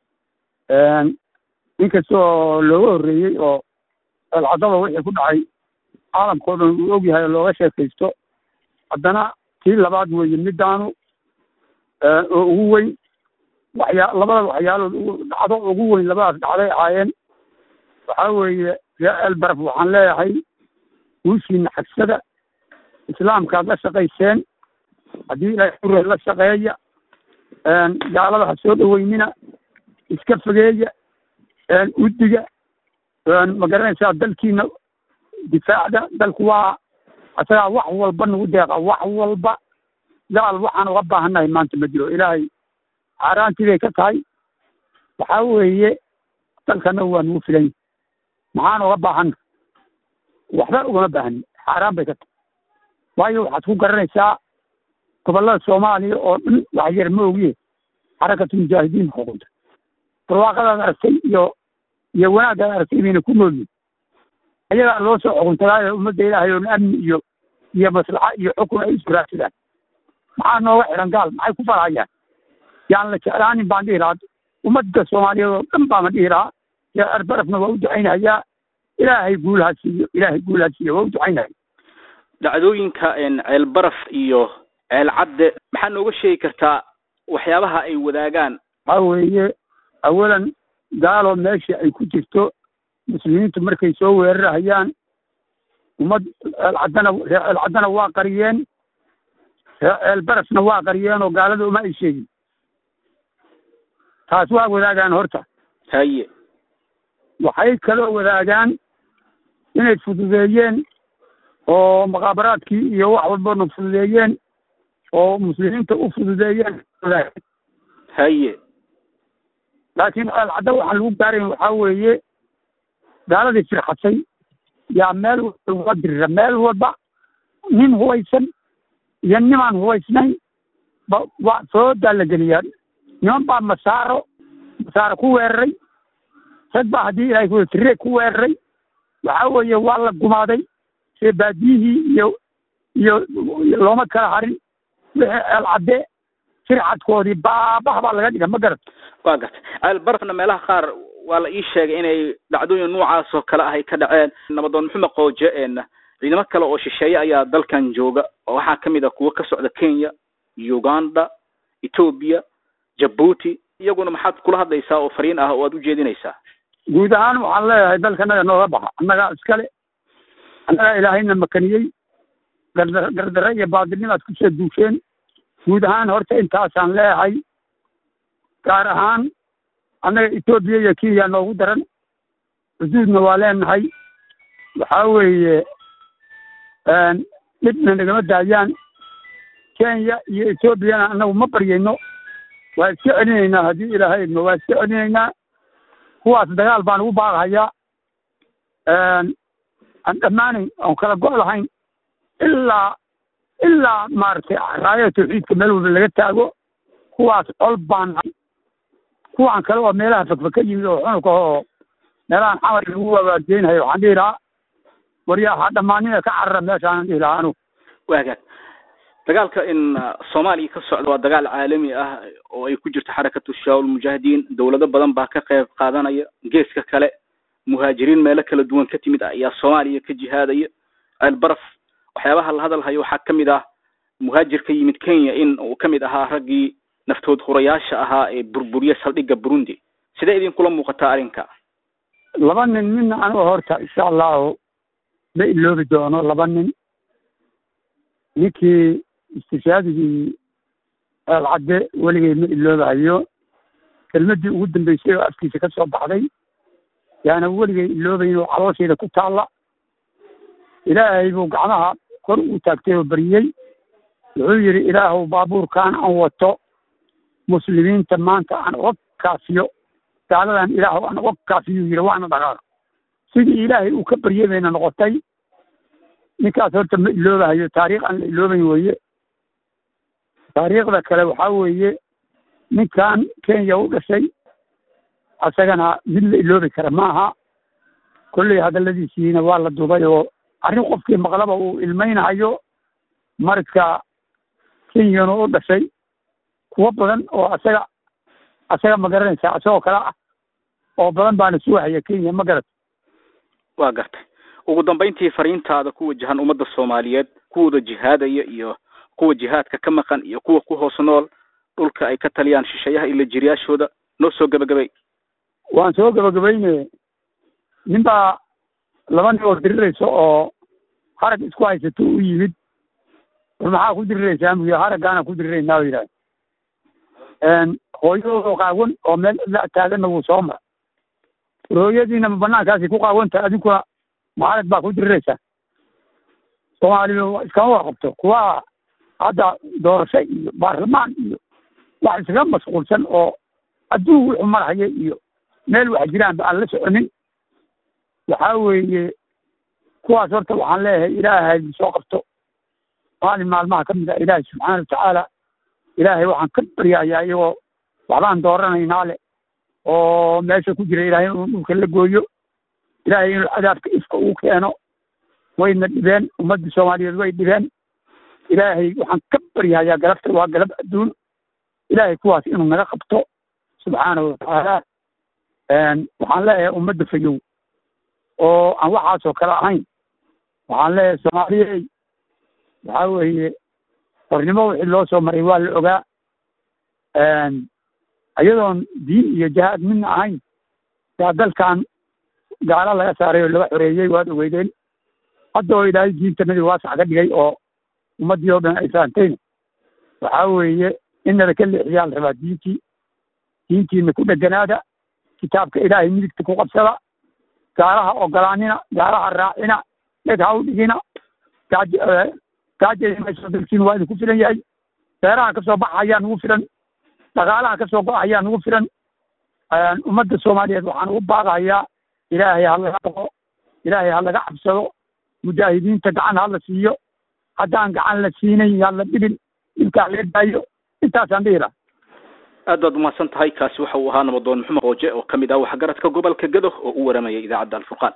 inkastoo looga horreeyey oo eelcadaba wixii ku dhacay caalamkao dhan uu og yahay oo looga sheekaysto haddana tii labaad weeye midaanu oo ugu weyn waxyaa labada waxyaalood dhacdo ugu weyn labadaas dhacday ahaayeen waxaa weeye reer ceel baraf waxaan leeyahay guushiina xagsada islaamkaad la shaqayseen haddii ilaahay ure la shaqeeya gaalada ha soo dhaweynina iska fogeeya udiga ma garanaysaa dalkiina difaacda dalku waa asagaa wax walba nagu deeqa wax walba gaal waxaan uga baahannahay maanta ma jiro ilaahay xaaraantii bay ka tahay waxaa weeye dalkana waa nagu filan maxaan uga baahanna waxba ugama baahani xaaraan bay ka tahay waayo waxaad ku garanaysaa gobollada soomaaliya oo dhan wax yar ma ogiye xarakatu mujaahidiin xukunta barwaaqadaad aragtay iyo iyo wanaaggaad aragtay bayna ku noolyihin ayagaa loo soo xukuntagaayo ummadda ilaahay oon amni iyo iyo maslaxa iyo xukun ay isu raadsadaan maxaa nooga xihan gaal maxay ku farhayaan yaan la jeclaanin baan dhihi lahaa ummadda soomaaliyeed oo dhan baama dhihi lahaa reer ceel barafna waa u ducaynahayaa ilaahay guulaha siiyo ilaahay guulaha siiyo waa u ducaynahaya dhacdooyinka ceel baraf iyo ceel cadde maxaa nooga sheegi kartaa waxyaabaha ay wadaagaan waxaa weeye awalan gaaloo meesha ay ku jirto muslimiintu markay soo weerarahayaan ummad ceelcaddana reer ceelcaddana waa qariyeen reer ceel barafna waa qariyeen oo gaalada uma ay sheegin taas waa wadaagaan horta haye waxay kaloo wadaagaan inay fududeeyeen oo mukhaabaraadkii iyo wax walbana fududeeyeen oo muslimiinta u fududeeyeen haye laakiin ceelcadda waxaan lagu gaarayn waxaa weeye gaaladii firxatay yaa meel uga dirira meel walba nin hubaysan iyo nimaan hubaysnayn ba waa soodaa la geliyaa niman baa masaaro masaaro ku weeraray rag baa haddii ilaahay ku tire ku weeraray waxaa weeye waa la gumaaday see baadiyihii iyo iyo looma kala harin wixii ceelcadde firxadkoodii baabaha baa laga dhiga ma garat waa gartay ceel barafna meelaha qaar waa la ii sheegay inay dhacdooyin noocaas oo kale ah ay ka dhaceen nabadoon maxamed qooje een ciidamo kale oo shisheeye ayaa dalkan jooga oo waxaa ka mid ah kuwo ka socda Kenya, Uganda, Ethiopia, Djibouti iyaguna maxaad kula hadlaysaa oo fariin ah oo aad u jeedinaysaa guud ahaan waxaan leeyahay dalkanaga nooga baxa annaga iskale annaga ilaahayna makaniyey gardara iyo baadilnimaad ku soo duusheen guud ahaan horta intaasaan leeyahay gaar ahaan annaga etoobiya iyo kenya noogu daran xuduudna waa leenahay waxaa weeye dhibna nagama daayaan kenya iyo etoobiyana annagu ma baryayno waa iska celinaynaa haddii ilaahay idmo waa iska celinaynaa kuwaas dagaal baan ugu baaqahayaa aan dhammaanayn oon kala go' lahayn ilaa ilaa maaragtay raayada tawxiidka meel walba laga taago kuwaas col baan nahay kuwaan kale oo meelaha fakfak ka yimid oo xunugka oo meelahan xamar lagu wawaajeynayo waxaan dhihi lahaa waryaa ha dhammaanina ka carara meeshaanan dhihi lahaa anugu waagaag dagaalka in soomaaliya ka socda waa dagaal caalami ah oo ay ku jirto xarakatu shabaab mujaahidiin dowlado badan baa ka qayb qaadanaya geeska kale muhaajiriin meelo kala duwan ka timid ayaa soomaaliya ka jihaadaya albaraf waxyaabaha la hadal hayo waxaa ka mid ah muhaajir ka yimid kenya in uu ka mid ahaa raggii naftood hurayaasha ahaa ee burburiya saldhigga burundi sidee idinkula muuqataa arrinka laba nin midna aniga horta insha allahu ma iloobi doono laba nin ninkii istishaadigii eelcadde weligay ma iloobahayo kelmaddii ugu dambeysay oo afkiisa ka soo baxday yaana weligay iloobayn oo caloosheeda ku taalla ilaahay buu gacmaha kor ugu taagtay oo bariyey wuxuu yidhi ilaahuw baabuurkaan aan wato muslimiinta maanta aan uga kaafiyo gaaladan ilaahuw aan uga kaafiyuu yidhi waana dhaqaaq sidii ilaahay uu ka baryey bayna noqotay ninkaas horta ma iloobahayo taariikh aan la iloobayn weeye taariikhda kale waxaa weeye ninkan kenya u dhashay asagana mid la iloobi kara ma aha kolley hadalladiisiina waa la dubay oo arrin qofkii maqlaba uu ilmaynahayo marka kenyana u dhashay kuwo badan oo asaga asaga ma garanaysaa asagoo kale ah oo badan baana suuhaya kenya ma garat waa gartay ugu dambayntii fariintaada ku wajahan ummadda soomaaliyeed kuwooda jihaadaya iyo kuwa jihaadka ka maqan iyo kuwa ku hoos nool dhulka ay ka taliyaan shisheeyaha ila jiriyaashooda noo soo gabagabay waan soo gabagabayne nin baa laba nin oo diriraysa oo harag isku haysato u yimid war maxaa ku diriraysaa muy haraggaana ku diriraynaa yidhaah hooyadooda qaawan oo meel cidla taaganna wuu soo mara war hooyadiina ma banaankaasi ku qaawanta adinkuna ma harag baa ku diriraysaa soomaaliya iskama warqabto kuwa hadda doorasho iyo baarlamaan iyo wax iskaga mashquulsan oo adduun wuxuu marhaya iyo meel wax jiraan ba aan la soconin waxaa weeye kuwaas horta waxaan leeyahay ilaahay soo qabto maalin maalmaha ka mid ah ilaahay subxaana watacaala ilaahay waxaan ka baryayaa iyagoo waxbaan dooranaynaa le oo meesha ku jira ilaahay inuu dhulka la gooyo ilaahay inuu cadaabka ifka uu keeno wayna dhibeen ummadda soomaaliyeed way dhibeen ilaahay waxaan ka baryayaa galabta waa galab adduun ilaahay kuwaas inuu naga qabto subxaana watacaala waxaan leeyahay ummadda fayow oo aan waxaasoo kale ahayn waxaan leeyahay soomaaliyey waxaa weeye hornimo wixii loo soo maray waa la ogaa iyadoon diin iyo jihaad midna ahayn yaa dalkan gaalo laga saaray oo laga xoreeyey waad ogeydeen hadda oo ilaahay diintanadii waasax ka dhigay oo ummaddii oo dhan ay fahamtayna waxaa weeye inada ka leexiyaa la rabaa diintii diintiina ku dheganaada kitaabka ilaahay midigta ku qabsada gaalaha ogolaanina gaalaha raacina dheg ha u dhigina gaajaymayso dalkiin waa idinku filan yahay beeraha ka soo baxayaa nugu filan dhaqaalaha ka soo go-ayaa nugu filan ummadda soomaaliyeed waxaan ugu baaqayaa ilaahay ha laga baqo ilaahay ha laga cabsado mujaahidiinta gacan ha la siiyo haddaan gacan la siinayn yaa la dhibin dhibkaa lee daayo intaasaan dhihi laha aad baad umahadsan tahay kaasi waxa uu ahaa nabadoon maxamed qooje oo kamid ah waxgaradka gobolka gado oo u waramayay idaacadda alfurqaan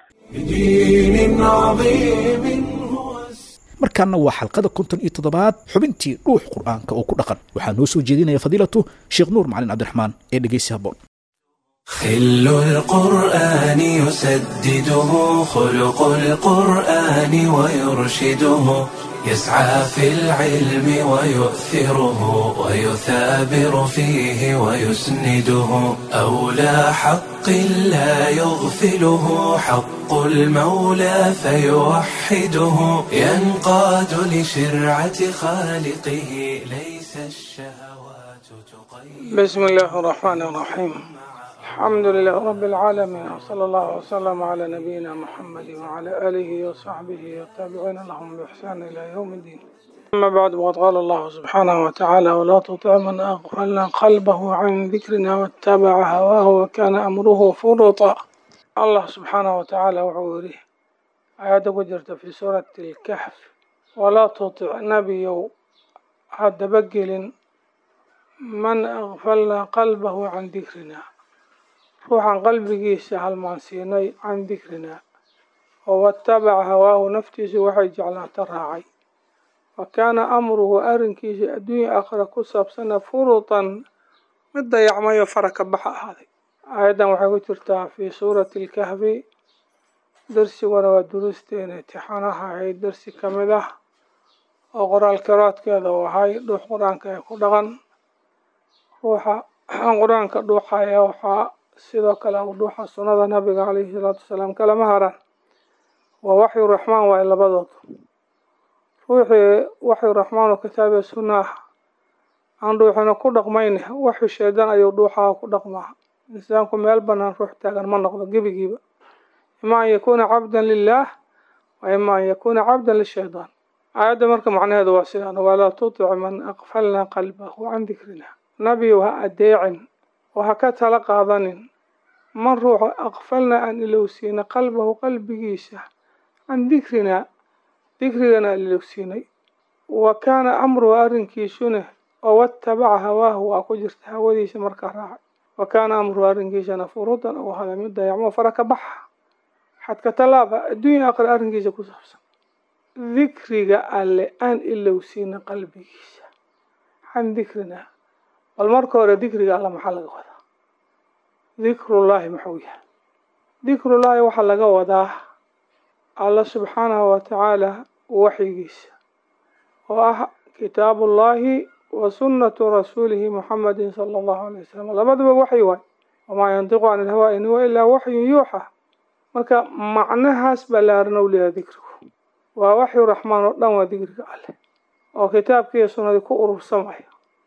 markaana waa xalqada konton iyo toddobaad xubintii dhuux qur'aanka oo ku dhaqan waxaa noo soo jeedinaya fadiilatu sheekh nuur macalin cabdiraxmaan ee dhegeysi haboon خل القرآن يسدده خلق القرآن ويرشده يسعى في العلم ويؤثره ويثابر فيه ويسنده أولى حق لا يغفله حق المولى فيوحده ينقاد لشرعة خالقه ليس ليس الشهوات تقيد. بسم الله الرحمن الرحيم. الحمد لله رب العالمين، وصلى الله وسلم على نبينا محمد وعلى آله وصحبه والتابعين لهم بإحسان إلى يوم الدين. أما بعد، وقد قال الله سبحانه وتعالى: ولا تطع من أغفلنا قلبه عن ذكرنا واتبع هواه وكان أمره فرطا. الله سبحانه وتعالى وعوره آيات وجرت في سورة الكهف: ولا تطع نبي هذا بقل من أغفلنا قلبه عن ذكرنا، روح عن قلبه سهل مانسيني عن ذكرنا واتبع هواه نفتيس وحي جعلها تراعي وكان أمره أرنكيس الدنيا آخر كسب سنة فرطا مدى يعمي فرك بحق هذه. أيضا وحي ترتاح في سورة الكهف درسي وروا دروستين امتحانها هاي درسي كمده وقرأ الكرات كذا وهاي روح قرآن كيكودغن روحا قرآن كدوحا يوحا sidoo kale uu dhuuxa sunnada nabiga calayhi salaatu wasalaam kalama haran waa waxyu raxmaan waa labadood. ruuxii waxyu raxmaan oo kitaabee sunnah aan dhuuxina ku dhaqmayne waxyu shaydaan ayuu dhuuxaa ku dhaqmaa. insaanku meel banaan ruux taagan ma noqdo gebigiiba, ima an yakuuna cabdan lilaah wa ima an yakuuna cabdan lishaydaan. aayadda marka macnaheedu waa sidaan: walaa tutic man aqfalna qalbahu can dikrina. nabiyu ha adeecin oo ha ka tala qaadanin man ruuxa aqfalna aan ilowsiina qalbahu qalbigiisa can dikrinaa dikrigana aan ilowsiinay wa kaana amruhu arrinkiisuna oo watabaca hawaahu waa ku jirta hawadiisa markaa raacay wa kaana amruhu arrinkiisana furuudan oo hada mid dayacmo fara ka baxa xadka tallaaba adduunya aakhira arrinkiisa ku saabsan. dikriga alle aan ilowsiina qalbigiisa can dikrinaa. bal marka hore dikriga alla maxaa laga wadaa? dikrullaahi muxuu yahay? dikrullaahi waxaa laga wadaa alla subxaanahu watacaala waxyigiisa oo ah kitaabullaahi wa sunnatu rasuulihi muxamedin sala allahu alayh wasalam. labaduba waxyi waay. wamaa yantiqu can ilhawaa in huwa ilaa waxyun yuuxa. marka macnahaas ballaaran ou leeyahay dikrigu. waa waxyu raxmaan oo dhan waa dikriga alleh oo kitaabkiiyo sunnadii ku urursamaya.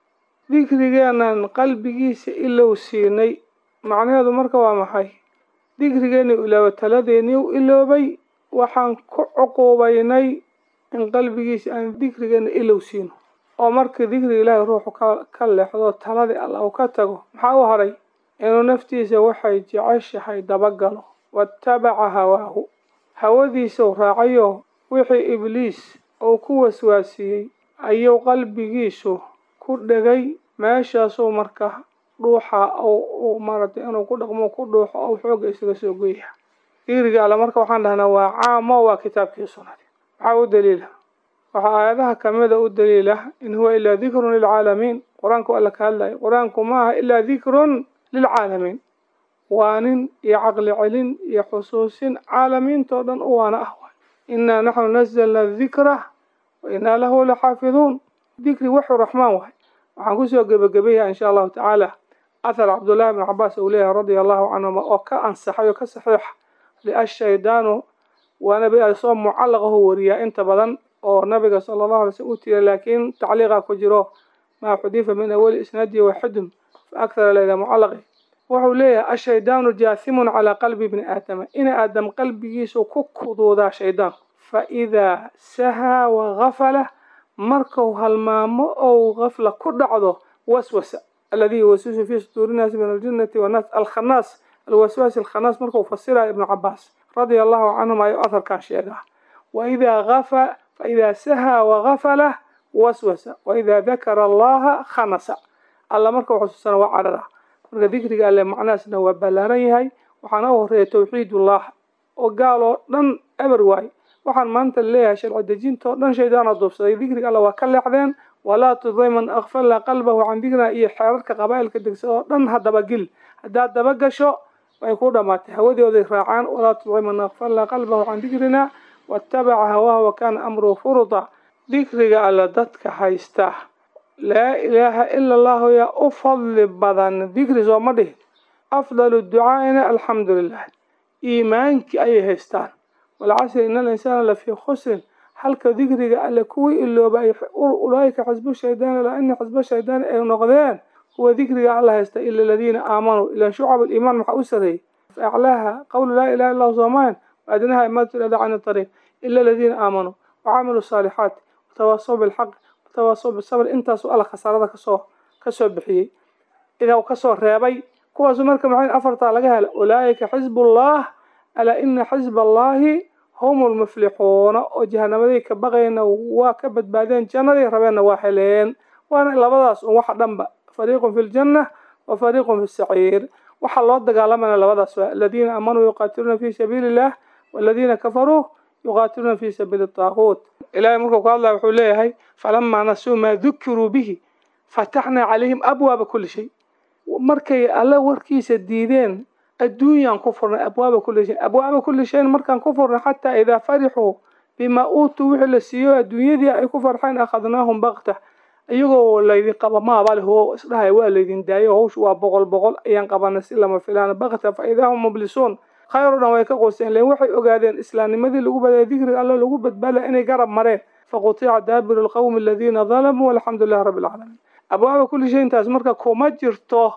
dikrigeenan qalbigiisa ilowsiinay macnaheedu marka waa maxay? dikrigeeni ilaawa taladeeni u iloobay, waxaan ku cuquubaynay in qalbigiisa aan dikrigeena ilowsiino oo markii dikriga ilaahay ruuxu ka ka leexdo taladii alla uu ka tago maxaa u haray? inuu naftiisa waxay jeceshahay dabagalo. watabaca hawaahu, hawadiisa u raacayo wixii ibliis uu ku waswaasiyey ayuu qalbigiisu ku dhegay. meeshaasuu marka dhuuxa uu maaragtay inuu ku dhaqmo ku dhuuxo ou xooga isaga soo goyah. dikriga alle marka waxaan dhahnaa waa caamo, waa kitaabkii sunnadii. maxaa u daliila? waxaa aayadaha kamida u daliila in huwa ilaa dikrun lilcaalamiin. qur-aanku alla ka hadlaya, qur-aanku ma aha ilaa dikrun lilcaalamiin. waa nin iyo caqli celin iyo xusuusin caalamiintoo dhan u waana ah waay. innaa naxnu nazalna dikra wa innaa lahu laxaafiduun. dikri waxu raxmaan waay. waxaan kusoo gebagabeeyaa insha allahu tacaala athar cabdullaahi bn cabaas uu leeyahay radia allahu canhuma oo ka ansaxay oo ka saxiixa liashaydaanu waa nabi ay soo mucallaqahu wariyaa inta badan oo nabiga sala allahu alay slm u tiira, laakiin tacliiqa ku jiro maa xudifa min awali isnaadihi waxidun fa akthara layla mucallaqi. wuxuu leeyahay ashaydaanu jaathimun calaa qalbi bni aadama. ina aadam qalbigiisu ku kuduudaa shaydaan. fa idaa sahaa wagafala, markuu halmaamo ou gafla ku dhacdo waswasa alladii yuwaswisu fii suduuri nnaasi min aljinnati wannaas alkhanaas alwaswaasi alkhanaas. markuu fasiraya ibnu cabaas radia allahu canhuma ayuu aharkan sheegaa. waidaa gafa faidaa sahaa wagafala waswasa waidaa dakara allaha khanasa. alla marka xusuusana waa carara. marka dikriga alle macnahaasna waa ballaaran yahay. waxaana u horeeya tawxiidullah oo gaal oo dhan eber waay. waxaan maanta leeyahay sharci dejintoo dhan shaydaana duubsaday. dikriga alla waa ka leexdeen. walaa tudic man aqfalna qalbahu can dikrina iyo xeerarka qabaa'ilka degsa oo dhan ha dabagil. haddaad dabagasho way ku dhamaatay, hawadooday raacaan. walaa tudic man aqfalna qalbahu can dikrina watabaca hawaahu wakaana amruhu furuda. dikriga alla dadka haysta laa ilaaha ila allahu yaa u fadli badan dikri sooma dhihin. afdalu ducaaina alxamdu lilah. iimaankii ayay haystaan. walcasri ina alinsaana lafii khusrin halka dikriga alle kuwii iloobay ulaa'ika xisbu shaydaan ilaa ina xisba shaydaan ay noqdeen huwa dikriga alla haysta ila aladiina aamanuu ilan shucab aliimaan maxaa u sareeyey aclaaha qawlu laa ilaha illa hu soomayan waadnaha imaatu ilada can ariiq ila aladiina aamanuu wacamiluu saalixaat watawaasaw bilxaq watawaasaw bisabr intaasuu alla khasaarada kasoo kasoo bixiyey idaa uu kasoo reebay kuwaasu marka maxay afartaa laga hela ulaa'ika xisbullah alaa ina xisba allahi hum lmuflixuuna oo jahanamadii ka baqayna waa ka badbaadeen jannadii rabeenna waa heleen waana labadaas un waxa dhanba fariiqun fi ljanna wa fariiqun fi saciir waxaa loo dagaalamana labadaas waa aladiina aamanuu yuqaatiluuna fi sabiili illah waladiina kafaruu yuqaatiluuna fi sabiili taaquut ilahay markuu ku hadlaya wuxuu leeyahay falamaa nasuu maa dukiruu bihi fataxnaa calayhim abwaaba kuli shay markay alle warkiisa diideen adduunyaan ku furnay abwaaba kuli shay abwaaba kuli shayin markaan ku furnay xataa idaa farixuu bimaa uutuu wixii la siiyo adduunyadii ay ku farxeen akhadnaahum bakta iyagoo laydin qaba maaba leh oo isdhahay waa laydin daayo hawshu waa boqol boqol ayaan qabanay si lama filaan bakta fa idaa hum mublisuun khayr o dhan way ka qooseen len waxay ogaadeen islaamnimadii lagu badaya dikriga alle lagu badbaada inay garab mareen faqutica daabiru lqawmi aladiina dalamuu walxamdu lilahi rabbi alcaalamiin abwaaba kuli shay intaas marka kuma jirto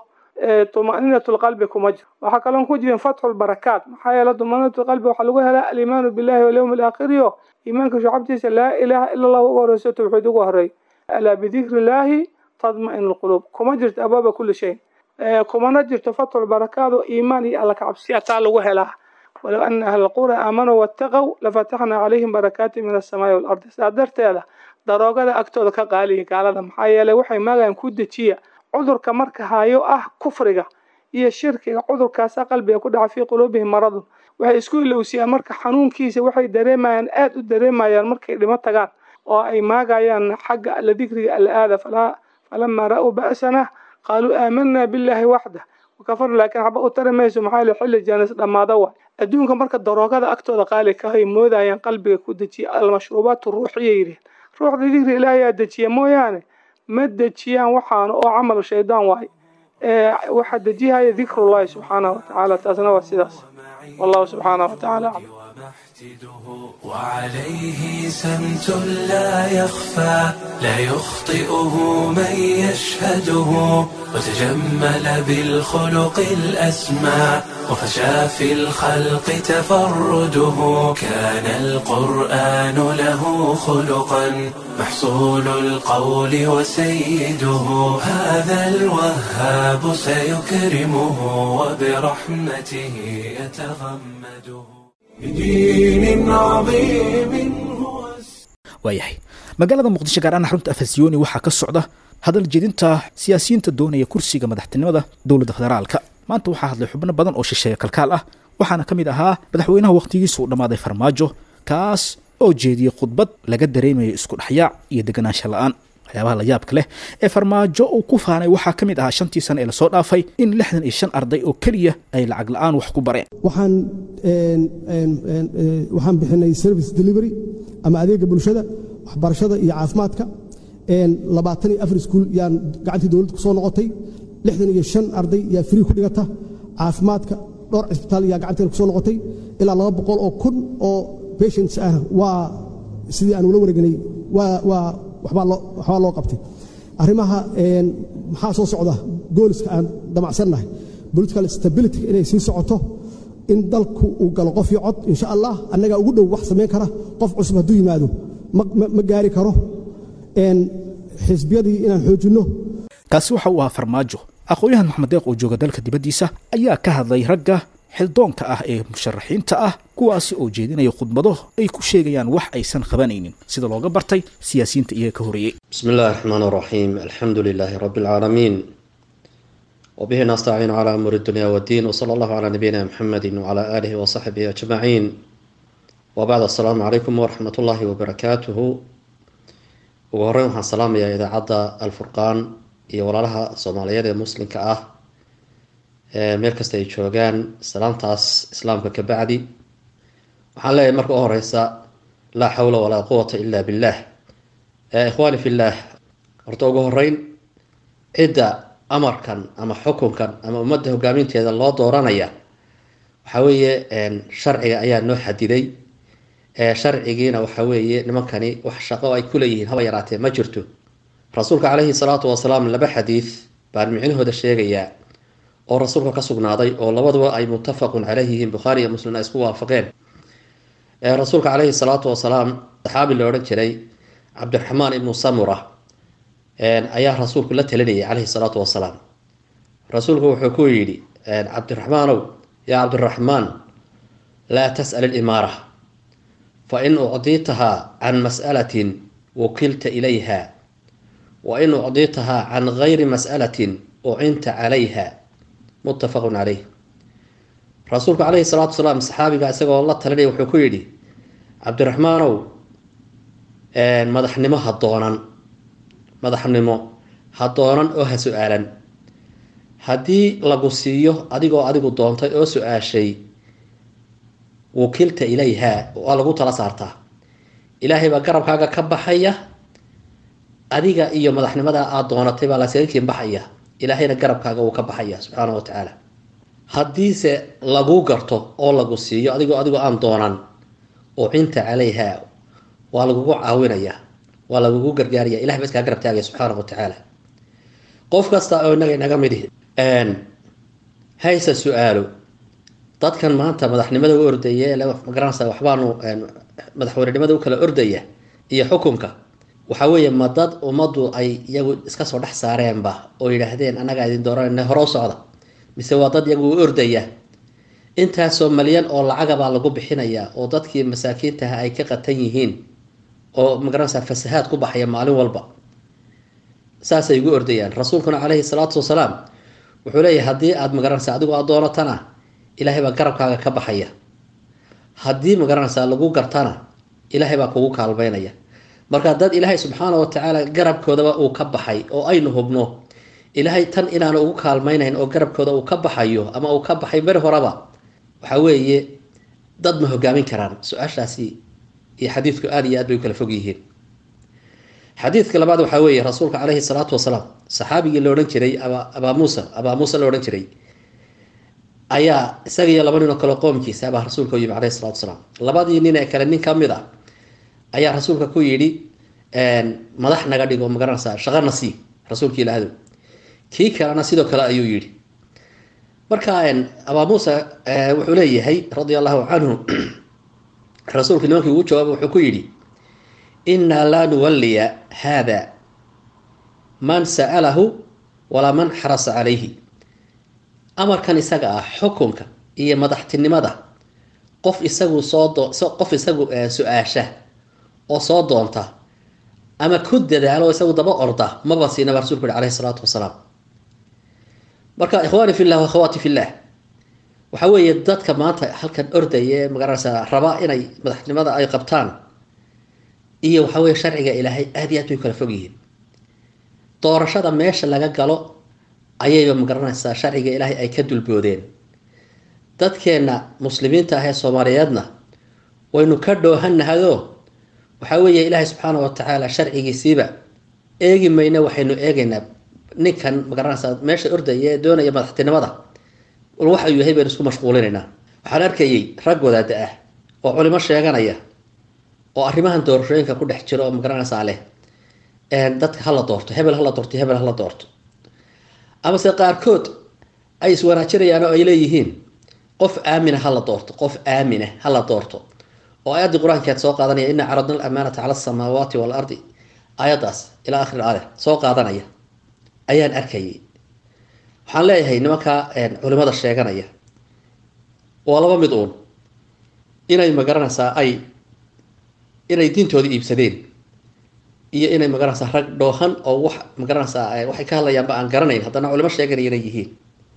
طمأنينة القلب كمجر وحكلون كجين فتح البركات محايا طمأنينة القلب وحلوها لا الإيمان بالله واليوم الآخر يو إيمانك شعبتيس لا إله إلا الله ورسوله توحيده وهري ألا بذكر الله تطمئن القلوب كمجر أبواب كل شيء كما نجر فتح البركات وإيماني على كعبسية تعالوا له ولو أن أهل القرى آمنوا واتقوا لفتحنا عليهم بركات من السماء والأرض سأدرت هذا دراجة أكتر كقالي قال محايا لا وحي ما جن كود تشيا cudurka marka hayo ah kufriga iyo shirkiga cudurkaas qalbiga ku dhaca fi quluubihim marad waxay isku ilowsiyaan marka xanuunkiisa waxay dareemayaan aad u dareemayaan markay dhimo tagaan oo ay maagayaan xagga la dikriga alla aada fala falamma ra'u ba'sana qalu aamanna billahi wahda وكفر laakiin haba u taramayso maxaa la xilli jaanis dhamaada waa adduunka marka daroogada agtooda qaali ka hay moodayaan qalbiga ku dajiya al mashruubaat ruuxiyay ruuxda dikri ilaahay dajiya mooyaane ما دجيان وحان أو عمل الشيطان واي اه واحد دجيها ذكر الله سبحانه وتعالى تاسنا السداس والله سبحانه وتعالى وعليه سمت لا يخفى لا يخطئه من يشهده وتجمل بالخلق الأسمى وفشى في الخلق تفرده كان القرآن له خلقا محصول القول وسيده هذا الوهاب سيكرمه وبرحمته يتغمده بدين عظيم هو waayahay magaalada muqdisho gaar ahaan xarunta afasiyoni waxaa ka socda hadal jeedinta siyaasiyiinta doonaya kursiga madaxtinimada dowladda federaalka maanta waxaa hadlay xubno badan oo shisheeye kalkaal ah waxaana ka mid ahaa madaxweynaha waqtigiisa uu dhammaaday farmaajo kaas oo jeediyey khudbad laga dareemayo isku dhexyaac iyo deganaansho la'aan waxyaabaha la yaabka leh ee farmaajo uu ku faanay waxaa ka mid ahaa shantii sano ee lasoo dhaafay in lixdan iyo shan arday oo keliya ay lacag la'aan wax ku bareen waxaan waxaan bixinay service delivery ama adeega bulshada waxbarashada iyo caafimaadka labaatan iyo afar iskuul yaan gacantii dowladda ku soo noqotay lixdan iyo shan arday yaa free ku dhigata caafimaadka dhowr cisbitaal yaa gacanteena ku soo noqotay ilaa laba boqol oo kun oo patients ah waa sidii aan ula wareegnay waa waa waxbaa loo waxbaa loo qabtay arrimaha maxaa soo socda gooliska aan damacsannahay political stability inay sii socoto in dalku uu galo qof iyo cod insha allah annaga ugu dhow wax samayn kara qof cusub hadduu yimaado ma gaari karo xisbiyadii inaan xoojinno kaasi waxa uu ahaa farmaajo aqoon-yahan maxamed deeq oo jooga dalka dibaddiisa ayaa ka hadlay ragga xildoonka ah ee musharaxiinta ah kuwaasi oo jeedinaya khudbado ay ku sheegayaan wax aysan qabanaynin sida looga bartay siyaasiyiinta iyaga ka horeeyey bismi illaahi raxmaan raxiim alxamdu lilaahi rabbi alcaalamiin وبه نستعين على أمور الدنيا والدين وصلى الله على نبينا محمد وعلى آله وصحبه أجمعين وبعد السلام عليكم ورحمة الله وبركاته وهرين waxaan salaamayaa idaacadda alfurqaan iyo walaalaha soomaaliyeed ee muslimka ah ee meel kasta ay joogaan salaamtaas islaamka ka bacdi waxaan leeyahay marka u horeysa laa xawla walaa quwata illa billah ee ikhwaani fillah horta ugu horeyn cidda amarkan ama xukunkan ama ummadda hogaaminteeda loo dooranaya waxa weeye sharciga ayaa noo xadiday sharcigiina waxa weeye nimankani wax shaqo ay ku leeyihiin haba yaraatee ma jirto. rasuulka calayhi salaatu wasalaam laba xadiid baan micnahooda sheegayaa oo rasuulka ka sugnaaday oo labaduba ay muttafaqun calayhi yihiin, bukhaari iyo muslim ay isku waafaqeen. rasuulka calayhi salaatu wasalaam saxaabi la odhan jiray cabdiraxmaan ibnu samura ayaa rasuulku la talinayay calayhi salaatu wasalaam. rasuulku wuxuu ku yidhi, cabdiraxmaanow yaa cabdiraxmaan laa tas'al ilimaara fain ucdiitahaa can mas'alatin wukilta ilayha wain ucdiitahaa can gayri mas'alatin ucinta calayha, muttafaqun calayh. rasuulku calayhi salaatu wasalaam saxaabiga isagoo la talinaya wuxuu ku yidhi, cabdiraxmaanow madaxnimo ha doonan madaxnimo ha doonan oo ha su-aalan. haddii lagu siiyo adigoo adigu doontay oo su-aashay, wukilta ilayha waa lagu tala saartaa, ilaahay baa garabkaaga ka baxaya, adiga iyo madaxnimada aada doonatay baa lasakiin baxaya, ilaahayna garabkaaga wuu ka baxaya subxaana wa tacaala. haddiise lagu garto oo lagu siiyo adigoo adigoo aan doonan, ucinta calayha waa lagugu caawinaya, waa lagugu gargaaraya, ilahay baa iskaa garab taagaya subxaana wa tacaala. qof kasta oo inaga inaga mid hayse su-aalo dadkan maanta madaxnimada u ordaya magaranaysa waxbaanu madaxweynenimada u kala ordaya iyo xukunka, waxa weeye ma dad ummaddu ay iyagu iska soo dhex saareenba oo yidhaahdeen annagaa idin dooranayna hore u socda, mise waa dad iyagu u ordaya? intaasoo malyan oo lacagabaa lagu bixinaya oo dadkii masaakiintaha ay ka qatan yihiin oo magaranaysa fasahaad ku baxaya maalin walba, saasay ugu ordayaan. rasuulkuna calayhi salaatu wasalaam wuxuu leeyahay haddii aada magaranaysaa adigu aad doonatana ilaahay baa garabkaaga ka baxaya, haddii magaranaysaa lagu gartana ilaahay baa kugu kaalmeynaya. marka dad ilaahay subxaana wa tacaala garabkoodaba uu ka baxay oo aynu hubno ilaahay tan inaanu ugu kaalmeynayn oo garabkooda uu ka baxayo ama uu ka baxay beri horeba, waxa weeye dad ma hogaamin karaan? su-aashaasi iyo xadiidku aada iyo aad bay u kala fog yihiin. xadiidka labaad waxaa weeye rasuulka calayhi salaatu wasalaam saxaabigii la odhan jiray abaa muusa abaa muusa la odhan jiray ayaa isaga iyo laba nin oo kale qoomkiisa baa rasuulka u yimi calayhi salatu wasalaam. labadii nin ee kale nin ka mid a ayaa rasuulka ku yidhi madax naga dhigo magaranaysaa shaqana sii rasuulka ilaahdo. kii kalena sidoo kale ayuu yidhi. marka abaa muusa wuxuu leeyahay radia allahu canhu, rasuulka nimankii ugu jawaaba wuxuu ku yidhi, inaa laa nuwalliya haada man sa'alahu walaa man xarasa calayhi. amarkan isaga ah xukunka iyo madaxtinimada qof isagu soo qof isagu su-aasha oo soo doonta ama ku dadaalo isagu daba orda maba siinaba rasuulku yihi calayhi salaatu wasalaam. marka ikhwaani fillah wakhawaati fillah, waxa weeye dadka maanta halkan ordaya ee magaranaysa raba inay madaxnimada ay qabtaan iyo waxa weeye sharciga ilaahay aada iyo aad bay kala fog yihiin. doorashada meesha laga galo ayayba magaranaysaa sharciga ilaahay ay ka dulboodeen. dadkeena muslimiinta ah ee soomaaliyeedna waynu ka dhoohanahayoo waxa weeye ilaahay subxaana wa tacaala sharcigiisiiba eegi mayna, waxaynu eegaynaa ninkan magaranaysaa meesha ordaya ee doonaya madaxtinimada wax ayuu yahay baynu isku mashquulinaynaa. waxaan arkayay rag wadaada ah oo culimo sheeganaya oo arrimahan doorashooyinka ku dhex jiro oo magaranaysaa leh dadka hala doorto, hebel hala doorto, hebel hala doorto. amase qaarkood ay iswanaajinayaan oo ay leeyihiin qof aamina hala doorto, qof aamina hala doorto, oo aayaddii qur-aankeed soo qaadanaya ina caradna alamaanata cala asamaawaati waalardi, aayaddaas ilaa akhir aaya soo qaadanaya ayaan arkayay. waxaan leeyahay nimanka culimada sheeganaya waa laba mid uun, inay magaranaysaa ay inay diintooda iibsadeen iyo inay magaranaysaa rag dhoohan oo wax magaranaysaa waxay ka hadlayaanba aan garanayn haddana culimo sheeganaya inay yihiin.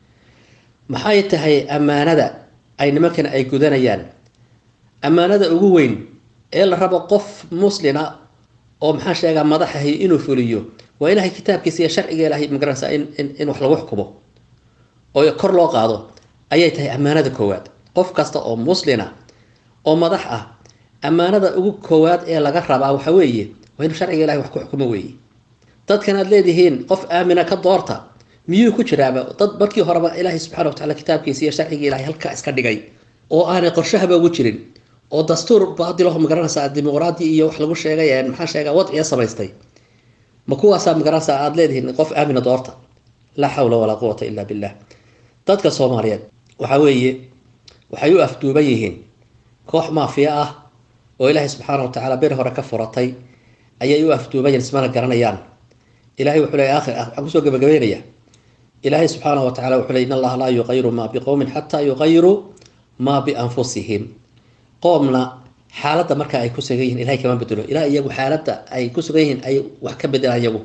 maxay tahay ammaanada ay nimankana ay gudanayaan? ammaanada ugu weyn ee la rabo qof muslina oo maxaa sheegaa madaxahay inuu fuliyo waa ilaahay kitaabkiisa iyo sharciga ilaahay magaranaysaa in, in, in wax lagu xukumo oo kor loo qaado ayay tahay ammaanada koowaad. qof kasta oo muslina oo madax ah ammaanada ugu koowaad ee laga rabaa waxa weeye waa inuu sharciga ilahay wax ku xukumo weeye. dadkan aad leedihiin qof aamina ka doorta miyuu ku jiraaba dad markii horeba ilaahay subxaana wa tacaala kitaabkiisa iyo sharciga ilahay halkaa iska dhigay oo aanay qorshahaba ugu jirin oo dastuur baadil oo magaranaysaa dimuqraadi iyo wax lagu sheegay ee maxaa sheegaa wadciya samaystay ma kuwaasaa magaranaysaa aad leedihiin qof aamina doorta laa xawla walaa quwata illa billah dadka Soomaaliyeed waxa weeye waxay u afduuban yihiin koox maafiya ah oo Ilaahay subxaanahu wa ta'ala bir hore ka furatay ayay u afduubayeen ismana garanayaan Ilaahay wuxuu leeyahay aakhir ah waxaan kusoo gabagabeynaya Ilaahay subxaanahu wa ta'ala wuxuu leeyahay inna Allaha laa yughayyiru ma biqawmin hatta yughayyiru ma bi anfusihim qoomna xaaladda marka ay ku sugan yihiin Ilaahay kama bedelo ilaa iyagu xaaladda ay ku sugan yihiin ay wax ka bedelaan iyagu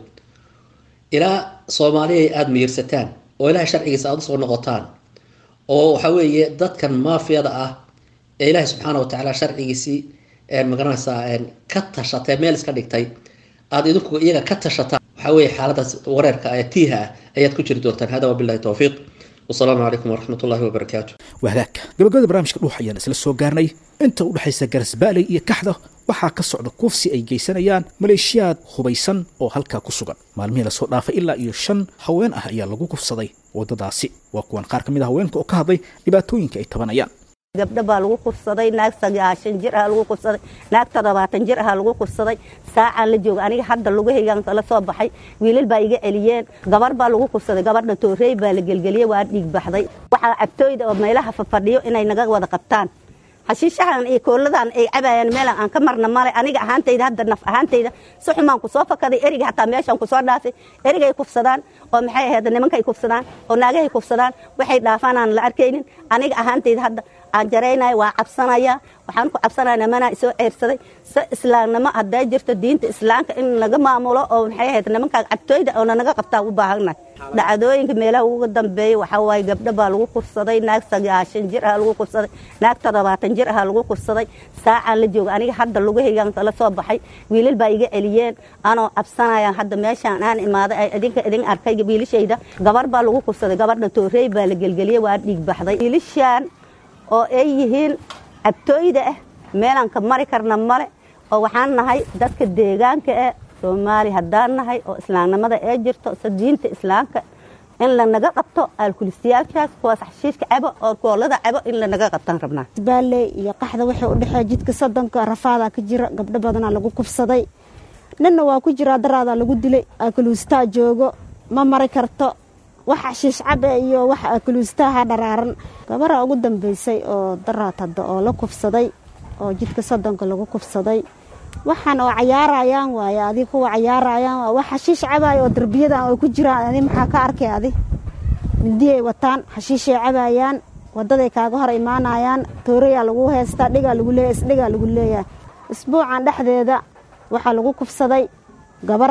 ilaa Soomaaliya aad miirsataan oo Ilaahay sharcigiisa aad soo noqotaan oo waxa weeye dadkan maafiyada ah ee Ilaahay subxaanahu wa ta'ala sharcigiisii ee magaranaysaa ee ka tashatay meel iska dhigtay aad idinku iyaga ka tashataan waxa weeye xaaladaas wareerka ay tiiha ayaad ku jiri doontaan hada wabillahi tawfiiq والسلام عليكم ورحمة الله وبركاته وهذاك قبل قبل برامج روح أيان سلا سو قارني أنت وضحي سجرس بالي إيه كحده waxaa ka socda kufsi ay geysanayaan maleeshiyaad hubaysan oo halka ku sugan maalmihii la soo dhaafay ilaa iyo shan haween ah ayaa lagu kufsaday wadadaasi waa kuwan qaar kamid ah haweenka oo ka hadlay dhibaatooyinka ay tabanayaan gabdha baa lagu kufsaday naag sagaashan jir ah lagu kufsaday naag toddobaatan jir ah lagu kufsaday saacaan la jooga aniga hadda lagu heegan kala soo baxay wiilal baa iga celiyeen gabar baa lagu kufsaday gabadha toorey baa la gelgeliyay waa dhiig baxday waxa abtooyda oo meelaha fadhiyo inay naga wada qabtaan hashiishahan iyo kooladan ay cabayaan meel aan ka marna male aniga ahaantayda hadda naf ahaantayda suxumaan ku soo fakaday eriga hataa meeshan ku soo dhaafay erigay kufsadaan oo maxay ahayd nimankay kufsadaan oo naagahay kufsadaan waxay dhaafaan aan la arkaynin aniga ahaantayda hadda aan jareynay waa cabsanaya waxaan ku cabsanaynaa mana soo ceersaday islaamnimo haday jirto diinta islaamka in laga maamulo oo maxay ahayd nimanka cabtooyda oo naga qabtaa u baahanay dhacdooyinka meelaha ugu dambeeyay waxa way gabdha baa lagu kufsaday naag sagaashan jir ah lagu kufsaday naag toddobaatan jir ah lagu kufsaday saacaan la jooga aniga hadda lagu heegan kala soo baxay wiilal baa iga celiyeen anoo cabsanaya hadda meeshan aan imaaday ay idinka idin arkay wiilashayda gabar baa lagu kufsaday gabadha toorey baa la gelgeliyay waa dhiig baxday wiilashan oo ay yihiin abtooyda ah meelan ka mari karna male oo waxaan nahay dadka deegaanka ah Soomaali hadaan nahay oo islaamnimada ay jirto diinta islaamka in la naga qabto alkulistiyaalkaas kuwaas xashiishka cabo oo koolada cabo in la naga qabtaan rabnaa baalay iyo qaxda waxa u dhaxay jidka soddonka rafaada ka jira gabdho badan lagu kufsaday ninna waa ku jira daraada lagu dilay alkulistaa joogo ma mari karto wax xashiish cabo iyo wax alkulistaa dharaaran gabara ugu dambeysay oo daraata oo la kufsaday oo jidka soddonka lagu kufsaday waxaan oo ciyaarayaan waay adiga kuwa ciyaarayaan wax xashiish cabay oo darbiyada oo ku jiraan adiga maxaa ka arkay adiga midiyay wataan xashiish cabayaan wadaday kaaga hor iimaanayaan tooraya lagu heesta dhiga lagu leeyahay isdhiga lagu leeyahay isbuucan dhexdeeda waxa lagu kufsaday gabar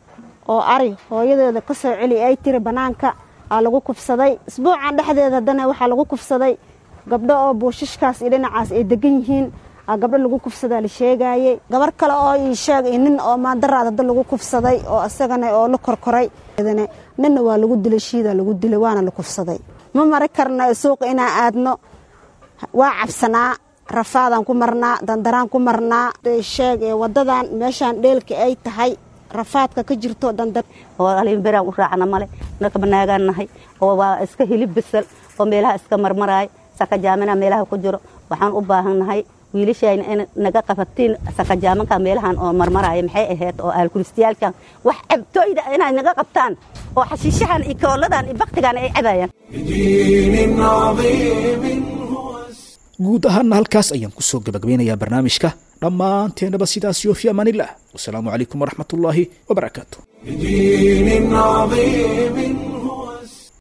oo ari hooyadeeda ka soo celi ay tiri banaanka aa lagu kufsaday isbuucan dhexdeeda hadana waxa lagu kufsaday gabdho oo buushishkaas dhinacaas ay degan yihiin gabdho lagu kufsaday la sheegayay gabar kale oo ii sheegay nin oo maandaraad lagu kufsaday oo asagana oo la korkoray ninna waa lagu dilay shiida lagu dilay waana la kufsaday ma mari karna suuq ina aadno waa cabsanaa rafaadan ku marnaa dandaraan ku marnaa sheegay wadadan meeshan dheelka ay tahay rafaadka ka jirto dandar oo alin biraan u raacna male naka banaaganahay oo waa iska hilib bisal oo meelaha iska marmaray saka jaamana meelaha ku jiro waxaan u baahanahay wiilashayna in naga qafatiin saka jaamanka meelahan oo marmaray maxay ahayd oo alkulistiyaalkan wax abtooyda inay naga qabtaan oo xashiishahan iyo kooladan iyo baqtigan ay cabayaan guud ahaan halkaas ayaan ku soo gabagabeynayaa barnaamijka dhammaanteennaba sidaas iyo fi amaanillah wasalaamu calaykum waraxmatullaahi wabarakaatu